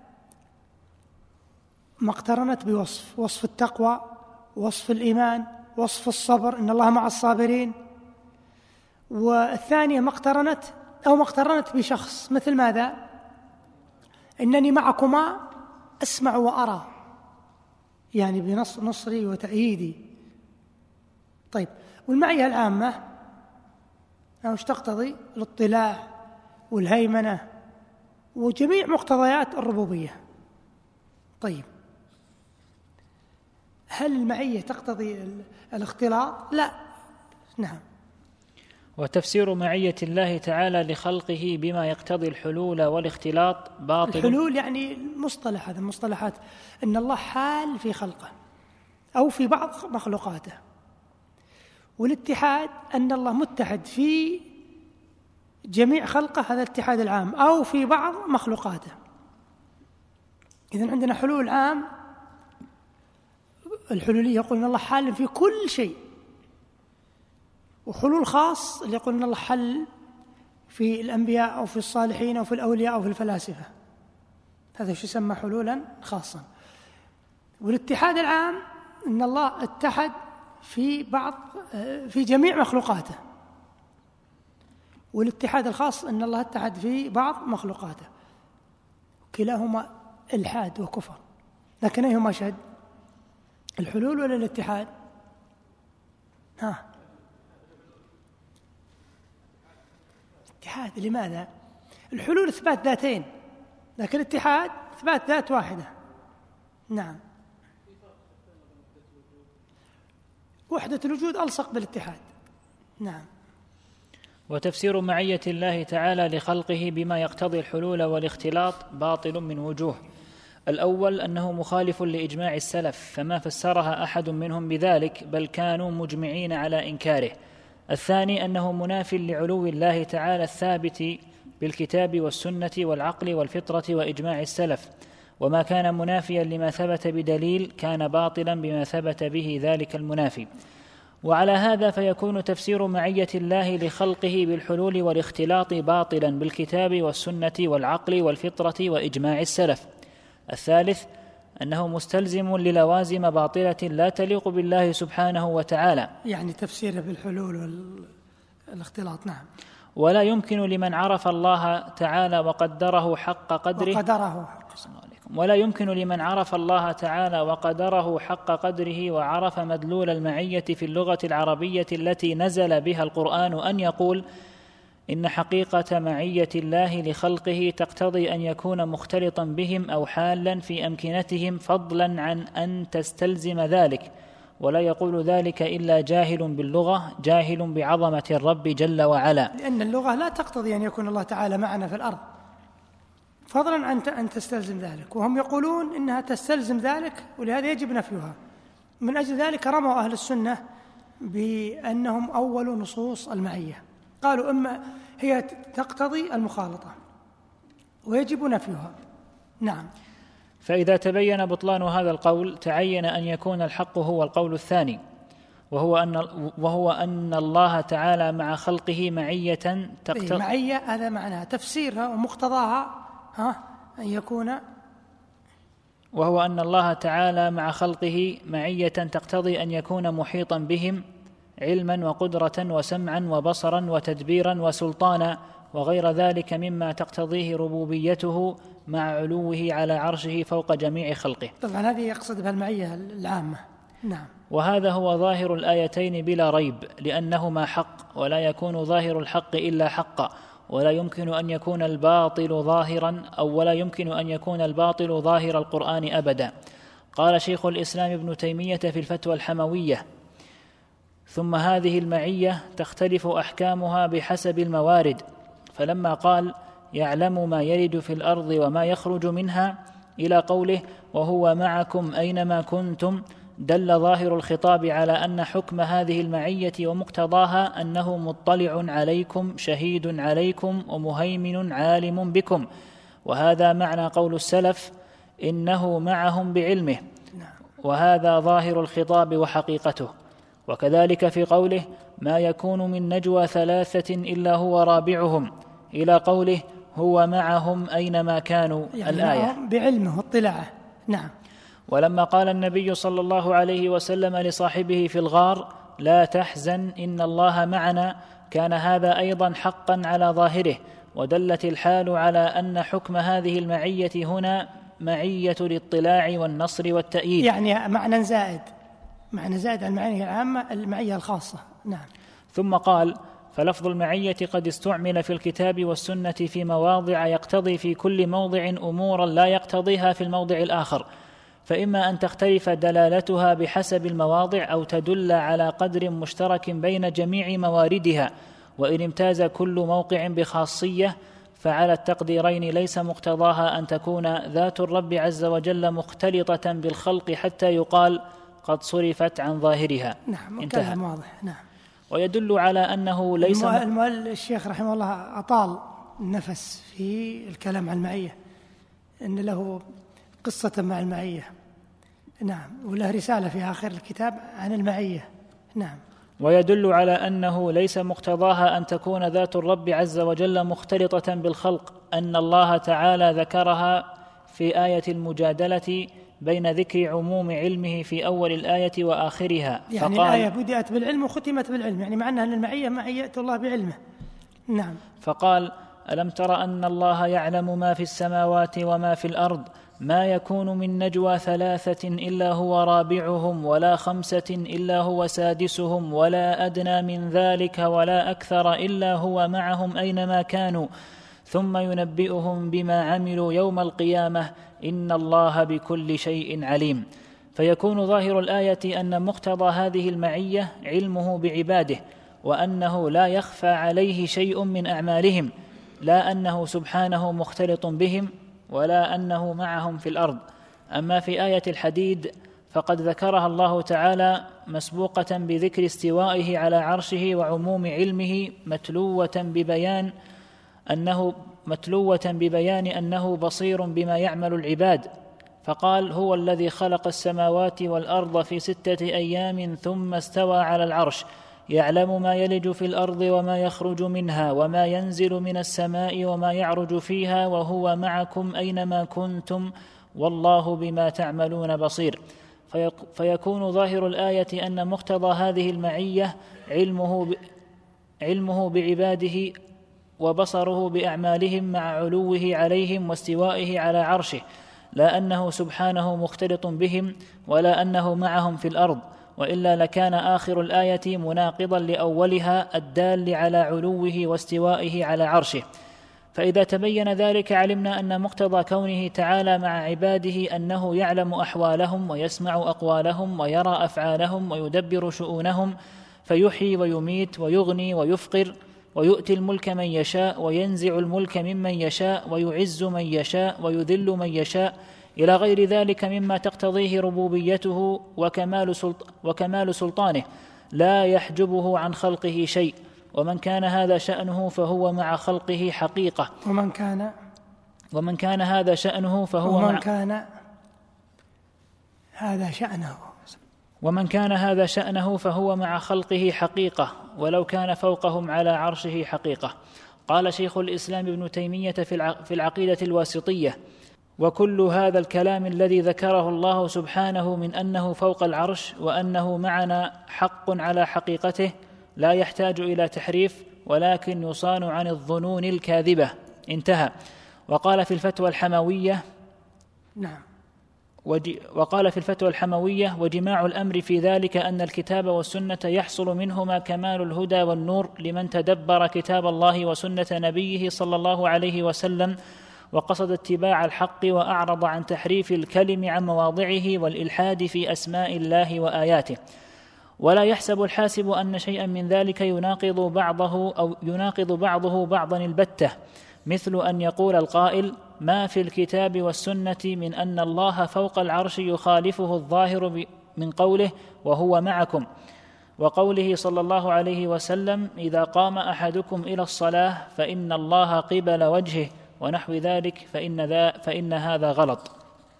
S1: ما اقترنت بوصف، وصف التقوى، وصف الإيمان، وصف الصبر، إن الله مع الصابرين. والثانية ما اقترنت بشخص، مثل ماذا؟ إنني معكما أسمع وأرى، يعني بنصري وتأييدي. طيب، والمعية العامة وش تقتضي؟ الاطلاع والهيمنة وجميع مقتضيات الربوبية. طيب، هل المعية تقتضي الاختلاط؟ لا. نعم.
S2: وتفسير معية الله تعالى لخلقه بما يقتضي الحلول والاختلاط باطل.
S1: الحلول يعني المصطلح، هذا المصطلحات، إن الله حال في خلقه أو في بعض مخلوقاته. والاتحاد أن الله متحد في جميع خلقه، هذا الاتحاد العام، أو في بعض مخلوقاته. إذن عندنا حلول عام، الحلولية يقول إن الله حال في كل شيء، وحلول خاص اللي يقول إن الله حل في الأنبياء أو في الصالحين أو في الأولياء أو في الفلاسفة، هذا شو يسمى حلولا خاصا. والاتحاد العام إن الله اتحد في جميع مخلوقاته. والاتحاد الخاص إن الله اتحد في بعض مخلوقاته. كلاهما إلحاد وكفر، لكن أيهما أشد، الحلول ولا الاتحاد؟ اتحاد. لماذا؟ الحلول إثبات ذاتين، لكن الاتحاد إثبات ذات واحدة. نعم. وحدة الوجود ألصق بالاتحاد. نعم.
S2: وتفسير معية الله تعالى لخلقه بما يقتضي الحلول والاختلاط باطل من وجوه. الأول أنه مخالف لإجماع السلف، فما فسرها أحد منهم بذلك، بل كانوا مجمعين على إنكاره. الثاني أنه مناف لعلو الله تعالى الثابت بالكتاب والسنة والعقل والفطرة وإجماع السلف، وما كان منافيا لما ثبت بدليل كان باطلا بما ثبت به ذلك المنافي. وعلى هذا فيكون تفسير معية الله لخلقه بالحلول والاختلاط باطلا بالكتاب والسنة والعقل والفطرة وإجماع السلف. الثالث أنه مستلزم للوازم باطلة لا تليق بالله سبحانه وتعالى،
S1: يعني تفسيره بالحلول والاختلاط. نعم.
S2: ولا يمكن لمن عرف الله تعالى وقدره حق قدره ولا يمكن لمن عرف الله تعالى وقدره حق قدره وعرف مدلول المعية في اللغة العربية التي نزل بها القرآن أن يقول إن حقيقة معية الله لخلقه تقتضي أن يكون مختلطا بهم أو حالا في أمكنتهم، فضلا عن أن تستلزم ذلك. ولا يقول ذلك إلا جاهل باللغة، جاهل بعظمة الرب جل وعلا،
S1: لأن اللغة لا تقتضي أن يكون الله تعالى معنا في الأرض، فضلا عن أن تستلزم ذلك، وهم يقولون إنها تستلزم ذلك، ولهذا يجب نفيها. من أجل ذلك رموا أهل السنة بأنهم أول نصوص المعية، قالوا إما هي تقتضي المخالطة ويجب نفيها. نعم.
S2: فإذا تبين بطلان هذا القول تعين أن يكون الحق هو القول الثاني، وهو أن الله تعالى مع خلقه معية تقتضي
S1: معية، هذا معناها تفسيرها ومقتضاها أن يكون،
S2: وهو أن الله تعالى مع خلقه معية تقتضي أن يكون محيطا بهم علما وقدرة وسمعا وبصرا وتدبيرا وسلطانا وغير ذلك مما تقتضيه ربوبيته مع علوه على عرشه فوق جميع خلقه.
S1: طبعا هذه يقصد بها المعية العامة. نعم.
S2: وهذا هو ظاهر الآيتين بلا ريب، لأنهما حق، ولا يكون ظاهر الحق إلا حقا، ولا يمكن أن يكون الباطل ظاهر القرآن أبدا. قال شيخ الإسلام ابن تيمية في الفتوى الحموية: ثم هذه المعية تختلف أحكامها بحسب الموارد، فلما قال يعلم ما يلج في الأرض وما يخرج منها إلى قوله وهو معكم أينما كنتم، دل ظاهر الخطاب على أن حكم هذه المعية ومقتضاها أنه مطلع عليكم شهيد عليكم ومهيمن عالم بكم، وهذا معنى قول السلف إنه معهم بعلمه، وهذا ظاهر الخطاب وحقيقته. وكذلك في قوله ما يكون من نجوى ثلاثة إلا هو رابعهم إلى قوله هو معهم أينما كانوا، يعني الآية
S1: بعلمه واطلاعه. نعم.
S2: ولما قال النبي صلى الله عليه وسلم لصاحبه في الغار لا تحزن إن الله معنا، كان هذا أيضا حقا على ظاهره، ودلت الحال على أن حكم هذه المعية هنا معية الاطلاع والنصر والتأييد،
S1: يعني معنى زائد عن المعاني العامة، المعية الخاصة. نعم.
S2: ثم قال فلفظ المعية قد استعمل في الكتاب والسنة في مواضع يقتضي في كل موضع أمورا لا يقتضيها في الموضع الآخر، فإما أن تختلف دلالتها بحسب المواضع أو تدل على قدر مشترك بين جميع مواردها، وإن امتاز كل موقع بخاصية فعلى التقديرين ليس مقتضاها أن تكون ذات الرب عز وجل مختلطة بالخلق حتى يقال قد صرفت عن ظاهرها.
S1: نعم.
S2: انتهى.
S1: واضح. نعم.
S2: ويدل على أنه ليس
S1: الشيخ رحمه الله أطال النفس في الكلام عن المعية، إن له قصة مع المعية. نعم. وله رسالة في آخر الكتاب عن المعية. نعم.
S2: ويدل على أنه ليس مقتضاها أن تكون ذات الرب عز وجل مختلطة بالخلق، أن الله تعالى ذكرها في آية المجادلة بين ذكر عموم علمه في أول الآية وآخرها،
S1: يعني الآية بدأت بالعلم وختمت بالعلم، يعني معنى أن المعية معية الله بعلمه. نعم.
S2: فقال ألم تر أن الله يعلم ما في السماوات وما في الأرض، ما يكون من نجوى ثلاثة إلا هو رابعهم ولا خمسة إلا هو سادسهم ولا أدنى من ذلك ولا أكثر إلا هو معهم أينما كانوا ثم ينبئهم بما عملوا يوم القيامة إن الله بكل شيء عليم. فيكون ظاهر الآية أن مقتضى هذه المعية علمه بعباده، وأنه لا يخفى عليه شيء من أعمالهم، لا أنه سبحانه مختلط بهم ولا أنه معهم في الأرض. أما في آية الحديد فقد ذكرها الله تعالى مسبوقة بذكر استوائه على عرشه وعموم علمه متلوة ببيان أنه بصير بما يعمل العباد، فقال هو الذي خلق السماوات والأرض في 6 أيام ثم استوى على العرش، يعلم ما يلج في الأرض وما يخرج منها وما ينزل من السماء وما يعرج فيها وهو معكم أينما كنتم والله بما تعملون بصير. فيكون ظاهر الآية أن مقتضى هذه المعية علمه بعباده وبصره بأعمالهم مع علوه عليهم واستوائه على عرشه، لا أنه سبحانه مختلط بهم ولا أنه معهم في الأرض، وإلا لكان آخر الآية مناقضا لأولها الدال على علوه واستوائه على عرشه. فإذا تبين ذلك علمنا أن مقتضى كونه تعالى مع عباده أنه يعلم أحوالهم ويسمع أقوالهم ويرى أفعالهم ويدبر شؤونهم، فيحيي ويميت ويغني ويفقر ويؤتي الملك من يشاء وينزع الملك ممن يشاء ويعز من يشاء ويذل من يشاء إلى غير ذلك مما تقتضيه ربوبيته وكمال سلطانه، لا يحجبه عن خلقه شيء، ومن كان هذا شأنه فهو مع خلقه حقيقة. ومن كان هذا شأنه فهو مع خلقه حقيقة، ولو كان فوقهم على عرشه حقيقة. قال شيخ الإسلام ابن تيمية في العقيدة الواسطية: وكل هذا الكلام الذي ذكره الله سبحانه من أنه فوق العرش وأنه معنا حق على حقيقته، لا يحتاج إلى تحريف، ولكن يصان عن الظنون الكاذبة. انتهى. وقال في الفتوى الحموية:
S1: نعم.
S2: وقال في الفتوى الحموية: وجماع الأمر في ذلك أن الكتاب والسنة يحصل منهما كمال الهدى والنور لمن تدبر كتاب الله وسنة نبيه صلى الله عليه وسلم وقصد اتباع الحق وأعرض عن تحريف الكلم عن مواضعه والإلحاد في أسماء الله وآياته. ولا يحسب الحاسب أن شيئا من ذلك يناقض بعضه بعضا البتة، مثل أن يقول القائل: ما في الكتاب والسنة من أن الله فوق العرش يخالفه الظاهر من قوله وهو معكم، وقوله صلى الله عليه وسلم: إذا قام أحدكم إلى الصلاة فإن الله قبل وجهه، ونحو ذلك، فإن هذا غلط.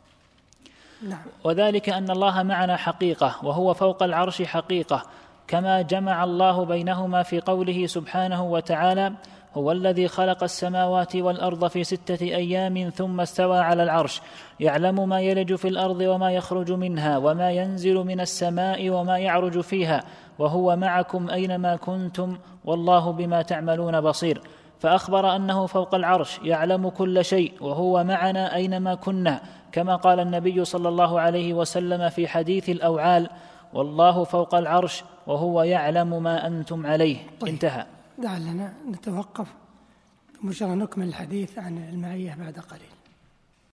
S2: وذلك أن الله معنا حقيقة وهو فوق العرش حقيقة، كما جمع الله بينهما في قوله سبحانه وتعالى: هو الذي خلق السماوات والأرض في 6 أيام ثم استوى على العرش يعلم ما يلج في الأرض وما يخرج منها وما ينزل من السماء وما يعرج فيها وهو معكم أينما كنتم والله بما تعملون بصير. فأخبر أنه فوق العرش يعلم كل شيء وهو معنا أينما كنا، كما قال النبي صلى الله عليه وسلم في حديث الأوعال: والله فوق العرش وهو يعلم ما أنتم عليه. انتهى.
S1: دع لنا نتوقف ثم نكمل الحديث عن المعية بعد قليل.